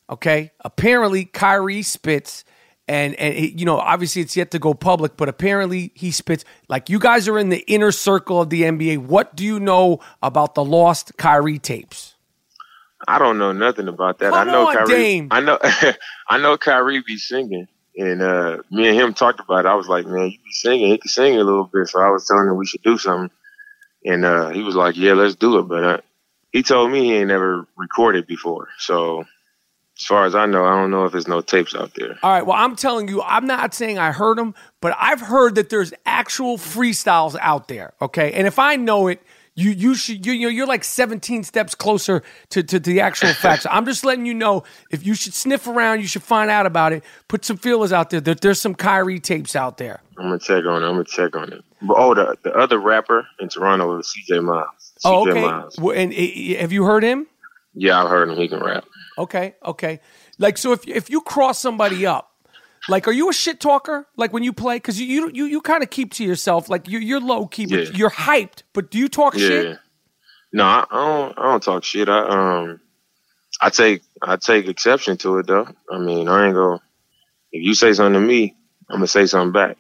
Kyrie spits, and obviously it's yet to go public, but apparently he spits. You guys are in the inner circle of the NBA. What do you know about the lost Kyrie tapes? I don't know nothing about that. Dame. I know Kyrie be singing, and me and him talked about it. I was like, man, you be singing. He can sing a little bit, so I was telling him we should do something, and he was like, yeah, let's do it. But he told me he ain't never recorded before, so as far as I know, I don't know if there's no tapes out there. All right, well, I'm telling you, I'm not saying I heard them, but I've heard that there's actual freestyles out there, okay? And if I know it, you're like 17 steps closer to the actual facts. I'm just letting you know, if you should sniff around, you should find out about it. Put some feelers out there. There's some Kyrie tapes out there. I'm gonna check on it. But, the other rapper in Toronto is CJ Miles. Okay. Miles. Well, and have you heard him? Yeah, I've heard him. He can rap. Okay. So if you cross somebody up, are you a shit talker? When you play, because you kind of keep to yourself. You're low key, but you're hyped. But do you talk shit? No, I don't talk shit. I take exception to it though. I ain't gonna. If you say something to me, I'm gonna say something back.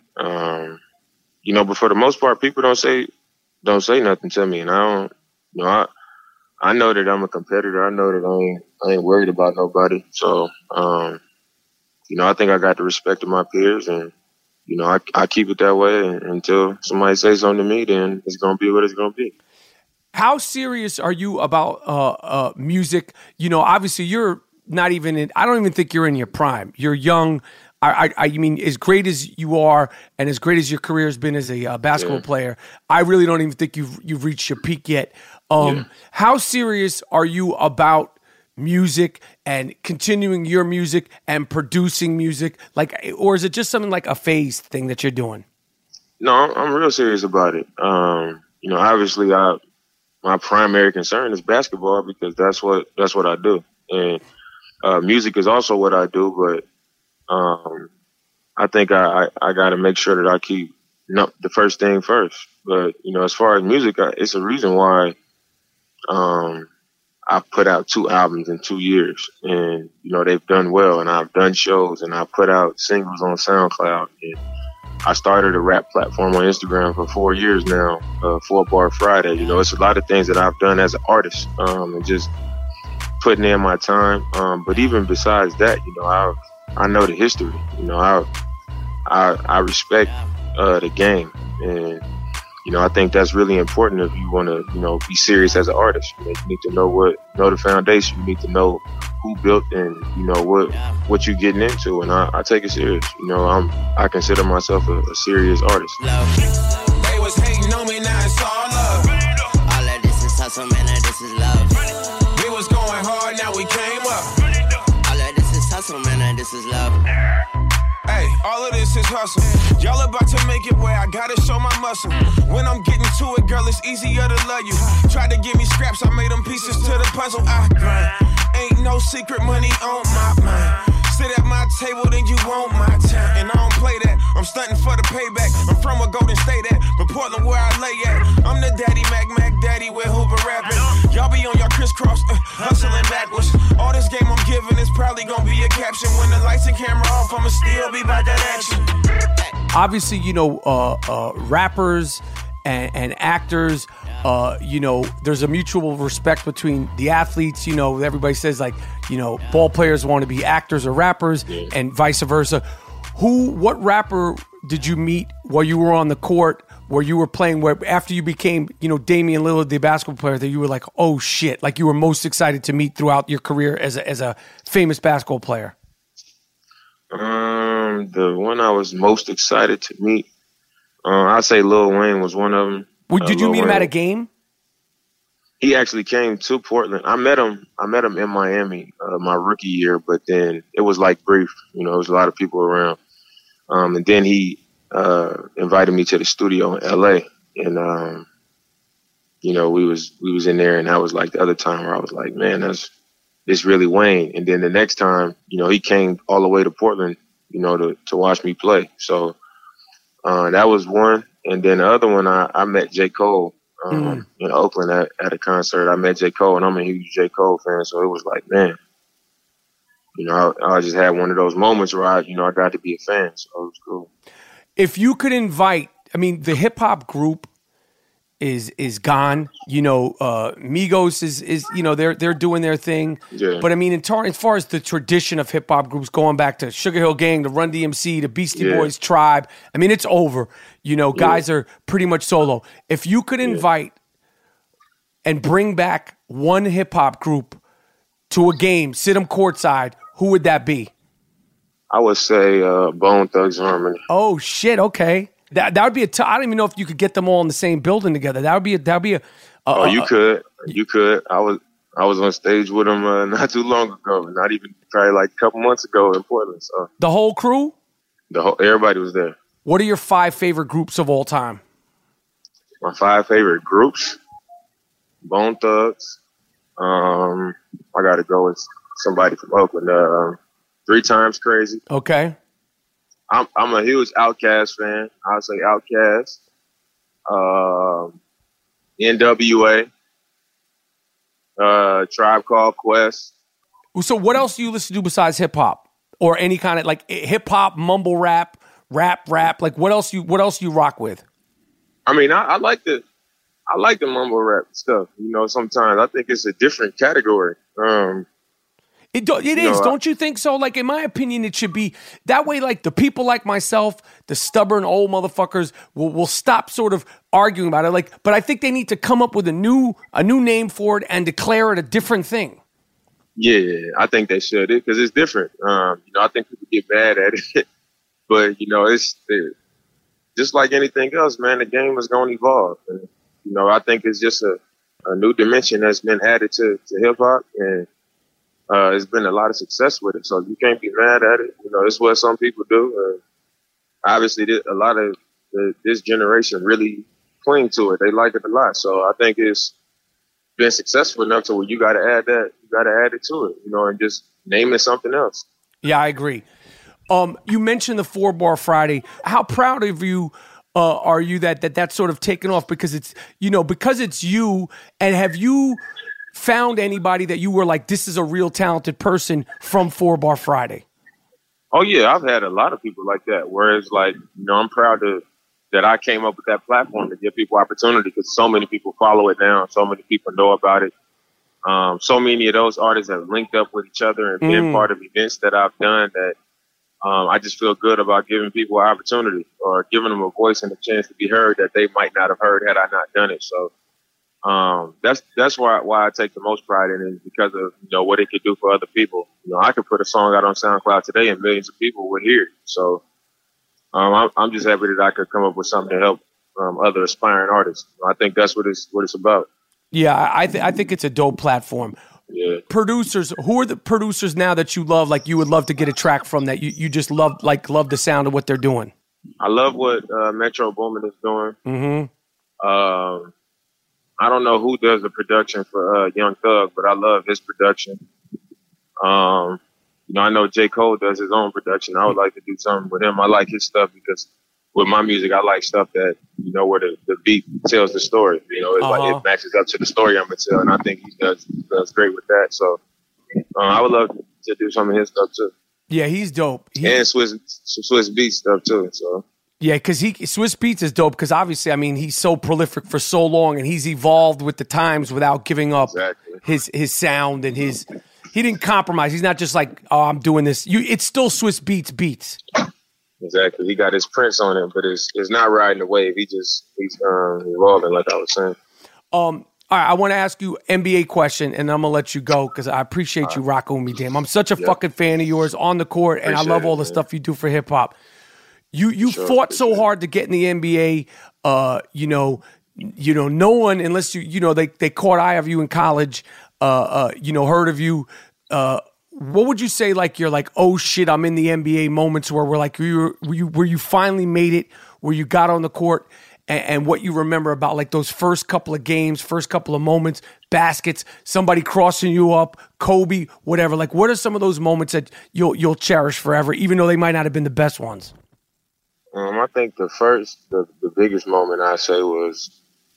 But for the most part, people don't say nothing to me, and I don't. I know that I'm a competitor. I know that I ain't worried about nobody. So. I think I got the respect of my peers, and, I keep it that way until somebody says something to me, then it's going to be what it's going to be. How serious are you about music? Obviously you're not even in, I don't even think you're in your prime. You're young. I mean, as great as you are and as great as your career has been as a basketball player, I really don't even think you've reached your peak yet. How serious are you about music and continuing your music and producing music? Like, or is it just something like a phase thing that you're doing? No, I'm real serious about it. Obviously, my primary concern is basketball because that's what I do, and music is also what I do. But I think I got to make sure that I keep the first thing first. But as far as music, it's a reason why I put out 2 albums in 2 years, and they've done well, and I've done shows, and I put out singles on SoundCloud, and I started a rap platform on Instagram for 4 years now, 4 Bar Friday. It's a lot of things that I've done as an artist, and just putting in my time. But even besides that, I know the history. I respect the game, and I think that's really important if you want to be serious as an artist. You need to know the foundation. You need to know who built and what you're getting into, and I take it serious. I consider myself a serious artist. They was hating on me, now it's all love. All of this is hustle, man, and this is love. We was going hard, now we came up. All of this is hustle, man, and this is love. Hey, all of this is hustle. Y'all about to make it where I gotta show my muscle. When I'm getting to it, girl, it's easier to love you. Tried to give me scraps, I made them pieces to the puzzle. I grind. Ain't no secret money on my mind. Sit at my table, then you want my time. And I don't play that, I'm stunting for the payback. I'm from a Golden State at, but Portland where I lay at. I'm the daddy, Mac daddy with Hoover rapping. Y'all be on your crisscross, hustling backwards. All this game I'm giving is probably gonna be a caption. When the lights and camera off, I'ma still be by that action. Obviously, rappers and actors, there's a mutual respect between the athletes. Everybody says ball players want to be actors or rappers, and vice versa. What rapper did you meet while you were on the court, where you were playing, where after you became, Damian Lillard, the basketball player, that you were like, oh shit, like you were most excited to meet throughout your career as a famous basketball player? The one I was most excited to meet, I'd say Lil Wayne was one of them. Did you meet him at a game? He actually came to Portland. I met him in Miami my rookie year, but then it was like brief. There was a lot of people around. And then he invited me to the studio in LA, and we was in there, and that was like the other time where I was like, man, this really Wayne. And then the next time, he came all the way to Portland, to watch me play. So that was one. And then the other one, I met J. Cole in Oakland at a concert. I met J. Cole, and I'm a huge J. Cole fan. So it was like, man, I just had one of those moments where I got to be a fan. So it was cool. If you could invite, the hip hop group is gone. Migos is they're doing their thing. Yeah. But as far as the tradition of hip hop groups, going back to Sugar Hill Gang, the Run DMC, the Beastie Boys, Tribe, it's over. Guys are pretty much solo. If you could invite and bring back one hip hop group to a game, sit them courtside, who would that be? I would say Bone Thugs Harmony. Oh shit! Okay. That would be I don't even know if you could get them all in the same building together. That would be a. You could. I was on stage with them not too long ago. Not even probably like a couple months ago in Portland. So the whole crew. Everybody was there. What are your 5 favorite groups of all time? My 5 favorite groups: Bone Thugs. I got to go with somebody from Oakland. 3 Times Crazy. Okay. I'm a huge Outkast fan. I'll say Outkast, NWA, Tribe Called Quest. So what else do you listen to besides hip hop, or any kind of like hip hop, mumble rap? Like what else you rock with? I like the mumble rap stuff. Sometimes I think it's a different category. It is, don't you think so? Like, in my opinion, it should be that way. Like, the people like myself, the stubborn old motherfuckers, will stop sort of arguing about it. Like, but I think they need to come up with a new name for it and declare it a different thing. Yeah, I think they should, because it's different. I think people get mad at it, but it's just like anything else, man. The game is going to evolve. And, I think it's just a new dimension that's been added to hip hop, and it's been a lot of success with it. So you can't be mad at it. You know, it's what some people do. Obviously, a lot of this generation really cling to it. They like it a lot. So I think it's been successful enough to where you got to add that. You got to add it to it, you know, and just name it something else. Yeah, I agree. You mentioned the 4-Bar Friday. How proud of you are you that's sort of taken off because it's, you know, because it's you, and have you found anybody that you were like, this is a real talented person from 4-Bar Friday? Oh yeah, I've had a lot of people like that. Whereas, like, you know, I'm proud that I came up with that platform to give people opportunity because so many people follow it now. So many people know about it. So many of those artists have linked up with each other and been part of events that I've done that I just feel good about giving people an opportunity or giving them a voice and a chance to be heard that they might not have heard had I not done it. So that's why I take the most pride in it, because of, you know, what it could do for other people. You know, I could put a song out on SoundCloud today and millions of people would hear it. So I'm just happy that I could come up with something to help other aspiring artists. I think that's what it's about. Yeah, I think it's a dope platform. Yeah. Producers, who are the producers now that you love, like you would love to get a track from, that you just love the sound of what they're doing? I love what Metro Boomin is doing. Mm-hmm. I don't know who does the production for Young Thug, but I love his production. You know, I know J. Cole does his own production. I would like to do something with him. I like his stuff because with my music, I like stuff that, you know, where the beat tells the story. You know, it's like it matches up to the story I'm going to tell, and I think he does great with that. So I would love to do some of his stuff too. Yeah, he's dope. And Swiss Beats stuff too. So. Yeah, because Swiss Beats is dope because obviously, I mean, he's so prolific for so long and he's evolved with the times without giving up his sound and his. He didn't compromise. He's not just like, oh, I'm doing this. It's still Swiss Beats. Exactly. He got his prints on it, but it's not riding the wave. He's evolving, like I was saying. All right, I want to ask you an NBA question, and I'm going to let you go because I appreciate you rocking with me, damn. I'm such a fucking fan of yours on the court, and I love all the stuff you do for hip-hop. You fought so hard to get in the NBA. You know, no one, unless they caught eye of you in college, heard of you. What would you say, like, you're like, oh shit, I'm in the NBA moments where we're like, where you finally made it, where you got on the court, and what you remember about like those first couple of games, first couple of moments, baskets, somebody crossing you up, Kobe, whatever. Like, what are some of those moments that you'll cherish forever, even though they might not have been the best ones? I think the biggest moment I say was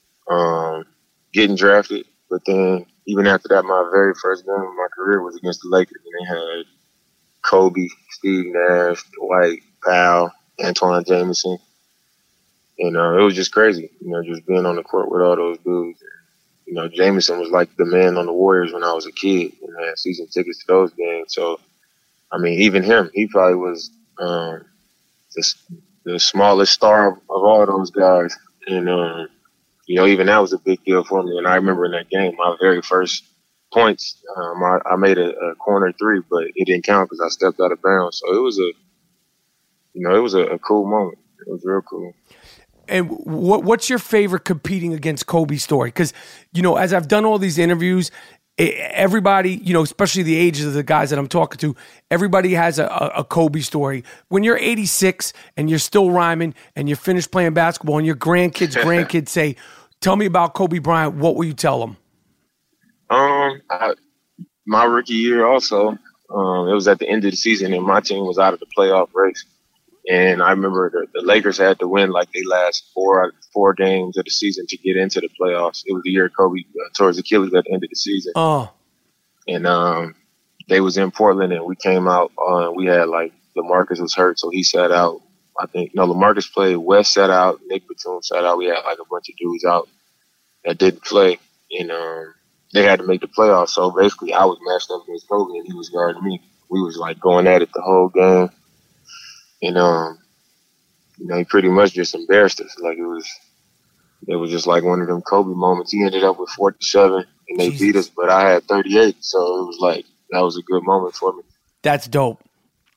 getting drafted. But then even after that, my very first game of my career was against the Lakers, and they had Kobe, Steve Nash, Dwight Powell, Antoine Jameson. And it was just crazy, just being on the court with all those dudes. And, Jameson was like the man on the Warriors when I was a kid, and I had season tickets to those games. So, I mean, even him, he probably was the smallest star of all those guys. And, even that was a big deal for me. And I remember in that game, my very first points, I made a corner three, but it didn't count because I stepped out of bounds. So it was a cool moment. It was real cool. And what's your favorite competing against Kobe story? Because, as I've done all these interviews, everybody, especially the ages of the guys that I'm talking to, everybody has a Kobe story. When you're 86 and you're still rhyming and you're finished playing basketball and your grandkids say, tell me about Kobe Bryant, what will you tell them? My rookie year also, it was at the end of the season and my team was out of the playoff race. And I remember the Lakers had to win like they last four games of the season to get into the playoffs. It was the year Kobe tore his Achilles at the end of the season. Oh. And they was in Portland and we came out. We had like LaMarcus was hurt, so he sat out. I think LaMarcus played. West sat out. Nick Batum sat out. We had like a bunch of dudes out that didn't play, and they had to make the playoffs. So basically, I was matched up against Kobe, and he was guarding me. We was like going at it the whole game. And, he pretty much just embarrassed us. Like it was just like one of them Kobe moments. He ended up with 47 and they beat us, but I had 38. So it was like, that was a good moment for me. That's dope. All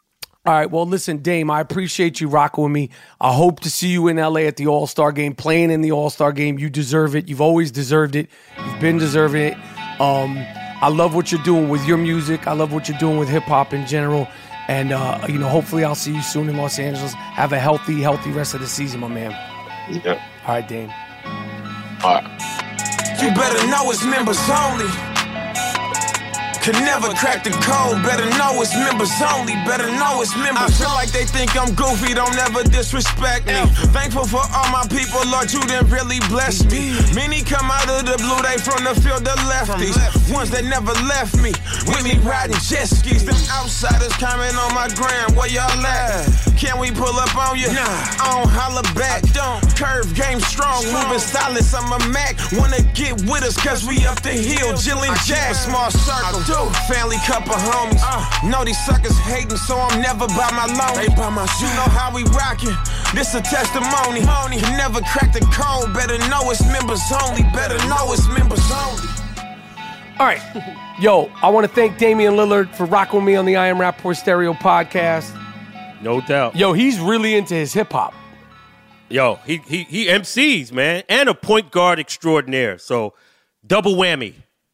All right, well, listen, Dame, I appreciate you rocking with me. I hope to see you in L.A. at the All-Star Game, playing in the All-Star Game. You deserve it. You've always deserved it. You've been deserving it. I love what you're doing with your music. I love what you're doing with hip-hop in general. And, hopefully I'll see you soon in Los Angeles. Have a healthy rest of the season, my man. Yeah. All right, Dame. All right. You better know it's members only. Could never crack the code. Better know it's members only. Better know it's members. I feel like they think I'm goofy. Don't ever disrespect me. Thankful for all my people, Lord, you done really blessed me. Many come out of the blue, they from the field of lefties. Ones that never left me. With me riding jet skis. Them outsiders comment on my gram. Where y'all at? Can we pull up on you? Nah, I don't holler back. Don't. Curve game strong. Moving silence, I'm a Mac. Wanna get with us, cause we up the hill. Jill and Jack. Small circle. Family couple homies. Know these suckers hating, so I'm never by my lonely. You know how we rockin'. This a testimony. Can never crack the code. Better know it's members only. Better know it's members only. All right. Yo, I want to thank Damian Lillard for rocking with me on the I Am Rapport Stereo podcast. No doubt. Yo, he's really into his hip-hop. Yo, he MCs, man, and a point guard extraordinaire. So, double whammy.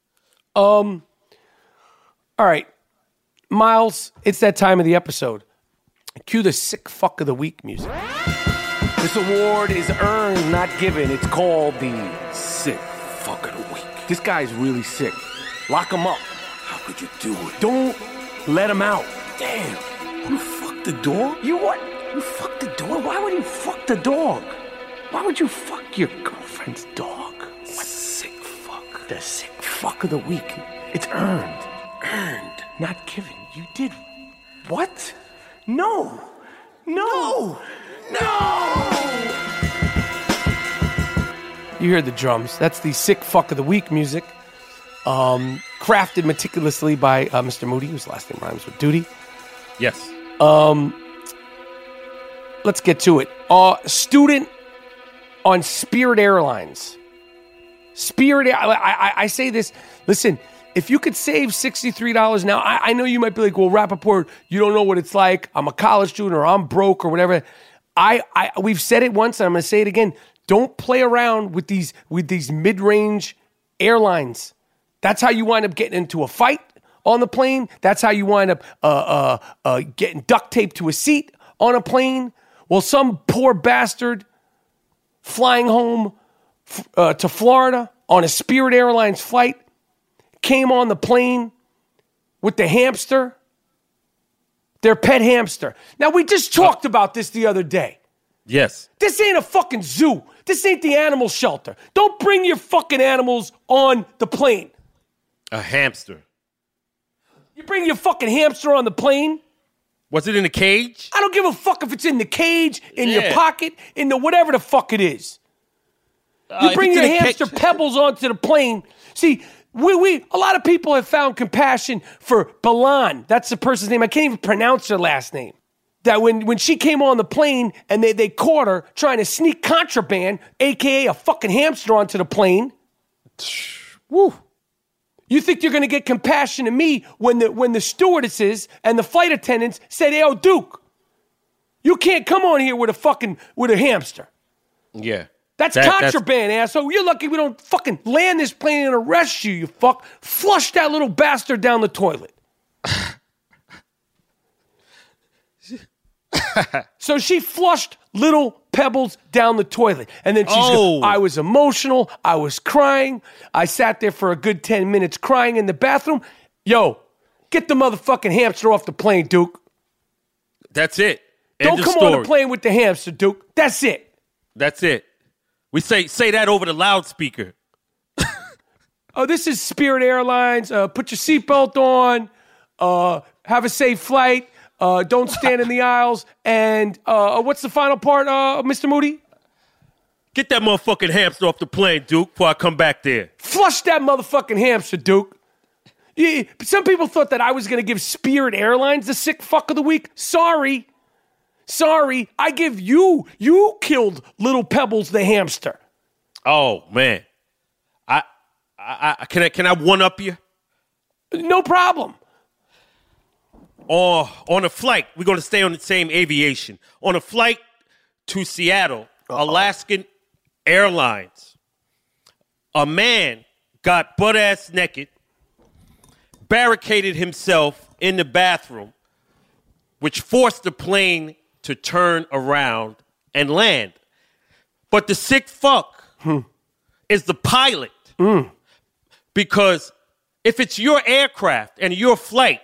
All right, Miles, it's that time of the episode. Cue the sick fuck of the week music. This award is earned, not given. It's called the sick fuck of the week. This guy's really sick. Lock him up. How could you do it? Don't let him out. Damn, you fucked the dog? You what? You fucked the dog? Why would you fuck the dog? Why would you fuck your girlfriend's dog? What? Sick fuck. The sick fuck of the week. It's earned. Earned, not given. You did what? No. You hear the drums. That's the sick fuck of the week music. Crafted meticulously by Mr. Moody, whose last name rhymes with Duty. Yes. Let's get to it. Student on Spirit Airlines. I say this. Listen, if you could save $63 now, I know you might be like, well, Rappaport, you don't know what it's like. I'm a college student or I'm broke or whatever. We've said it once and I'm going to say it again. Don't play around with these mid-range airlines. That's how you wind up getting into a fight on the plane. That's how you wind up getting duct taped to a seat on a plane. Well, some poor bastard flying home to Florida on a Spirit Airlines flight came on the plane with the hamster, their pet hamster. Now, we just talked about this the other day. Yes. This ain't a fucking zoo. This ain't the animal shelter. Don't bring your fucking animals on the plane. A hamster. You bring your fucking hamster on the plane? Was it in a cage? I don't give a fuck if it's in the cage, in your pocket, in the whatever the fuck it is. You bring your hamster Pebbles onto the plane. See, a lot of people have found compassion for Balan. That's the person's name. I can't even pronounce her last name. That when she came on the plane and they caught her trying to sneak contraband, a.k.a. a fucking hamster onto the plane. Woo. You think you're going to get compassion to me when the stewardesses and the flight attendants said, hey, Duke, you can't come on here with a hamster. Yeah. That's contraband, asshole. You're lucky we don't fucking land this plane and arrest you, you fuck. Flush that little bastard down the toilet. So she flushed little Pebbles down the toilet. And then she's going, I was emotional. I was crying. I sat there for a good 10 minutes crying in the bathroom. Yo, get the motherfucking hamster off the plane, Duke. That's it. Don't come on the plane with the hamster, Duke. That's it. That's it. We say that over the loudspeaker. Oh, this is Spirit Airlines. Put your seatbelt on. Have a safe flight. Don't stand in the aisles. And what's the final part, Mr. Moody? Get that motherfucking hamster off the plane, Duke, before I come back there. Flush that motherfucking hamster, Duke. Some people thought that I was going to give Spirit Airlines the sick fuck of the week. Sorry, I give you killed little Pebbles the hamster. Oh, man. Can I one-up you? No problem. on a flight, we're going to stay on the same aviation. On a flight to Seattle, Alaskan Airlines, a man got butt-ass naked, barricaded himself in the bathroom, which forced the plane to turn around and land. But the sick fuck is the pilot. Because if it's your aircraft and your flight,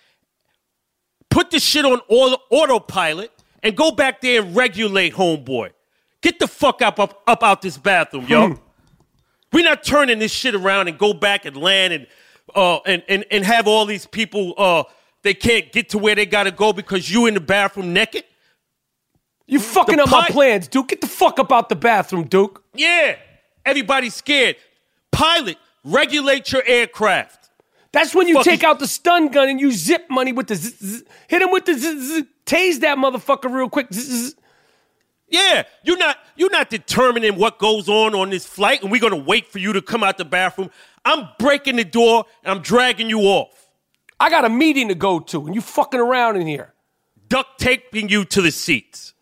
put the shit on autopilot and go back there and regulate, homeboy. Get the fuck up out this bathroom, yo. We're not turning this shit around and go back and land and have all these people, they can't get to where they got to go because you in the bathroom naked. You fucking up my plans, Duke. Get the fuck up out the bathroom, Duke. Yeah. Everybody's scared. Pilot, regulate your aircraft. That's when you take out the stun gun and you zip money with the zzz. Hit him with the zzz. Tase that motherfucker real quick. Zzz. Yeah, you're not determining what goes on this flight, and we're gonna wait for you to come out the bathroom. I'm breaking the door and I'm dragging you off. I got a meeting to go to, and you fucking around in here. Duct taping you to the seats.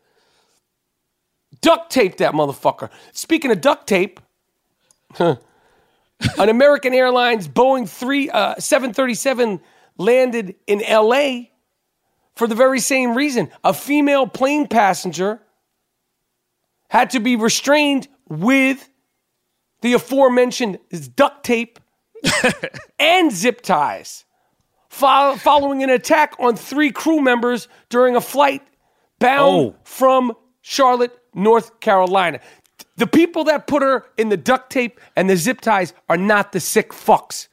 Duct tape that motherfucker. Speaking of duct tape, an American Airlines Boeing 737 landed in L.A. for the very same reason. A female plane passenger had to be restrained with the aforementioned duct tape and zip ties following an attack on 3 crew members during a flight bound from Charlotte, North Carolina. The people that put her in the duct tape and the zip ties are not the sick fucks.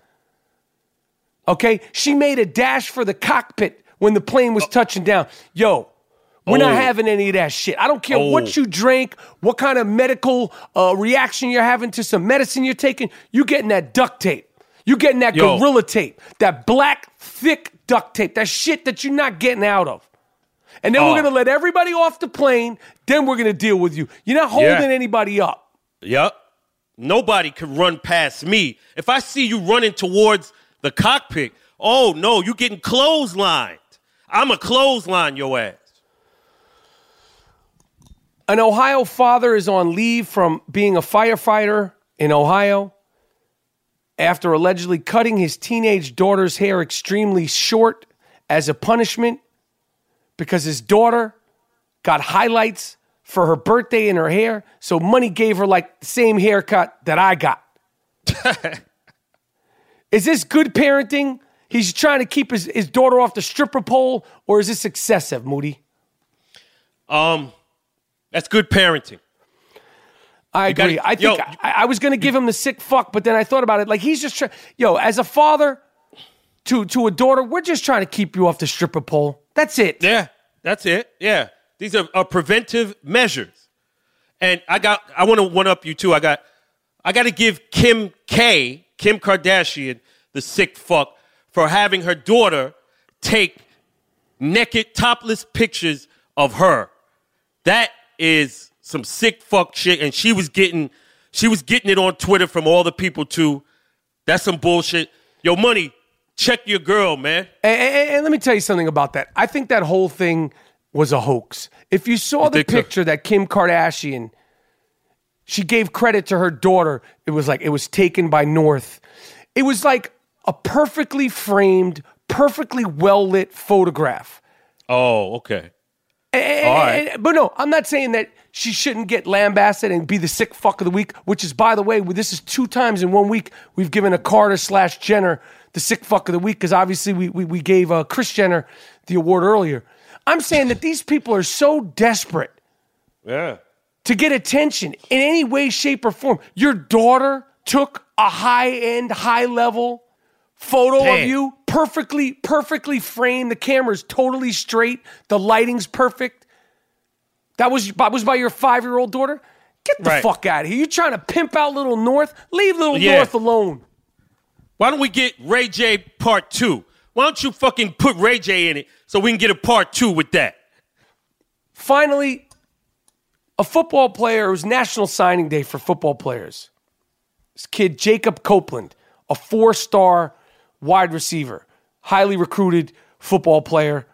Okay? She made a dash for the cockpit when the plane was touching down. Yo, we're not having any of that shit. I don't care what you drank, what kind of medical reaction you're having to some medicine you're taking. You getting that duct tape. You getting that Gorilla tape. That black, thick duct tape. That shit that you're not getting out of. And then we're going to let everybody off the plane. Then we're going to deal with you. You're not holding anybody up. Yep. Nobody can run past me. If I see you running towards the cockpit, oh, no, you getting clotheslined. I'm a clothesline your ass. An Ohio father is on leave from being a firefighter in Ohio after allegedly cutting his teenage daughter's hair extremely short as a punishment because his daughter got highlights for her birthday in her hair, so money gave her like the same haircut that I got. Is this good parenting? He's trying to keep his daughter off the stripper pole, or is this excessive, Moody? That's good parenting. I agree. I think I was going to give him the sick fuck, but then I thought about it. Like, he's just trying. Yo, as a father to a daughter, we're just trying to keep you off the stripper pole. That's it. Yeah, that's it. Yeah. These are preventive measures. And I want to one-up you, too. I got to give Kim Kardashian, the sick fuck, for having her daughter take naked, topless pictures of her. That is some sick fuck shit, and she was getting it on Twitter from all the people too. That's some bullshit. Yo, Money, check your girl, man. And let me tell you something about that. I think that whole thing was a hoax. If you saw the picture that Kim Kardashian, she gave credit to her daughter. It was like it was taken by North. It was like a perfectly framed, perfectly well-lit photograph. Oh, okay. All right. But no, I'm not saying that she shouldn't get lambasted and be the sick fuck of the week, which is, by the way, this is 2 times in 1 week we've given a Carter/Jenner the sick fuck of the week because obviously we gave Kris Jenner the award earlier. I'm saying that these people are so desperate to get attention in any way, shape, or form. Your daughter took a high-end, high-level photo of you, perfectly framed. The camera's totally straight. The lighting's perfect. That was by your 5-year-old daughter? Get the fuck out of here. You trying to pimp out Little North? Leave Little North alone. Why don't we get Ray J part 2? Why don't you fucking put Ray J in it so we can get a part 2 with that? Finally, a football player. It was National Signing Day for football players. This kid, Jacob Copeland, a 4-star wide receiver, highly recruited football player.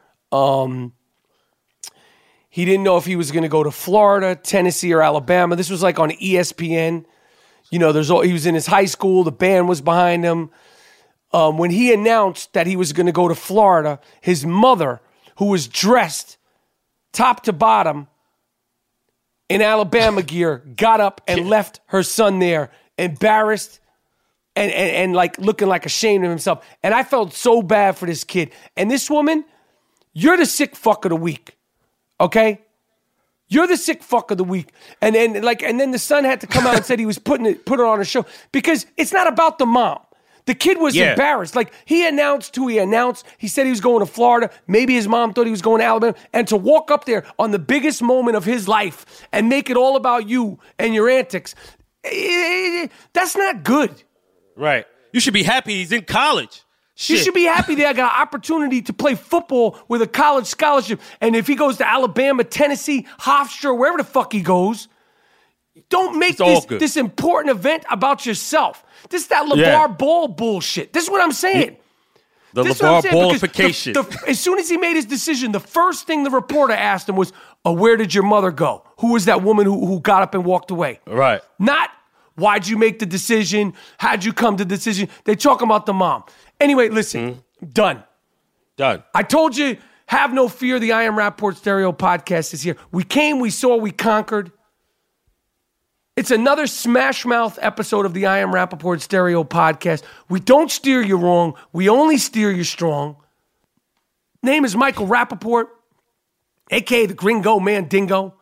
He didn't know if he was going to go to Florida, Tennessee, or Alabama. This was like on ESPN. You know, he was in his high school. The band was behind him. When he announced that he was going to go to Florida, his mother, who was dressed top to bottom in Alabama gear, got up and left her son there, embarrassed and like looking like ashamed of himself. And I felt so bad for this kid. And this woman, you're the sick fuck of the week, okay? You're the sick fuck of the week. And then the son had to come out and said he was put it on a show because it's not about the mom. The kid was embarrassed. Like, he announced who he announced. He said he was going to Florida. Maybe his mom thought he was going to Alabama. And to walk up there on the biggest moment of his life and make it all about you and your antics, that's not good. Right. You should be happy he's in college. Shit. You should be happy that I got an opportunity to play football with a college scholarship. And if he goes to Alabama, Tennessee, Hofstra, wherever the fuck he goes, don't make this important event about yourself. This is that LeVar Ball bullshit. This is what I'm saying. The LeVar Ballification. As soon as he made his decision, the first thing the reporter asked him was, where did your mother go? Who was that woman who got up and walked away? Right. Not, why'd you make the decision? How'd you come to the decision? They talking about the mom. Anyway, listen, done. I told you, have no fear. The I Am Rappaport Stereo podcast is here. We came, we saw, we conquered. It's another smash mouth episode of the I Am Rappaport Stereo podcast. We don't steer you wrong. We only steer you strong. Name is Michael Rappaport, a.k.a. the Gringo Mandingo.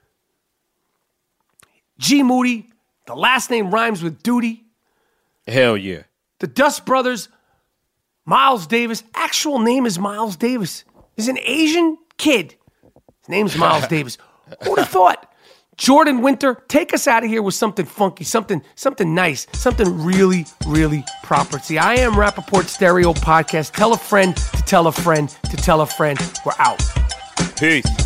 G Moody, the last name rhymes with duty. Hell yeah. The Dust Brothers, Miles Davis. Actual name is Miles Davis. He's an Asian kid. His name's Miles Davis. Who would have thought? Jordan Winter, take us out of here with something funky, something nice, something really, really proper. See, I Am Rappaport Stereo podcast. Tell a friend to tell a friend to tell a friend. We're out. Peace.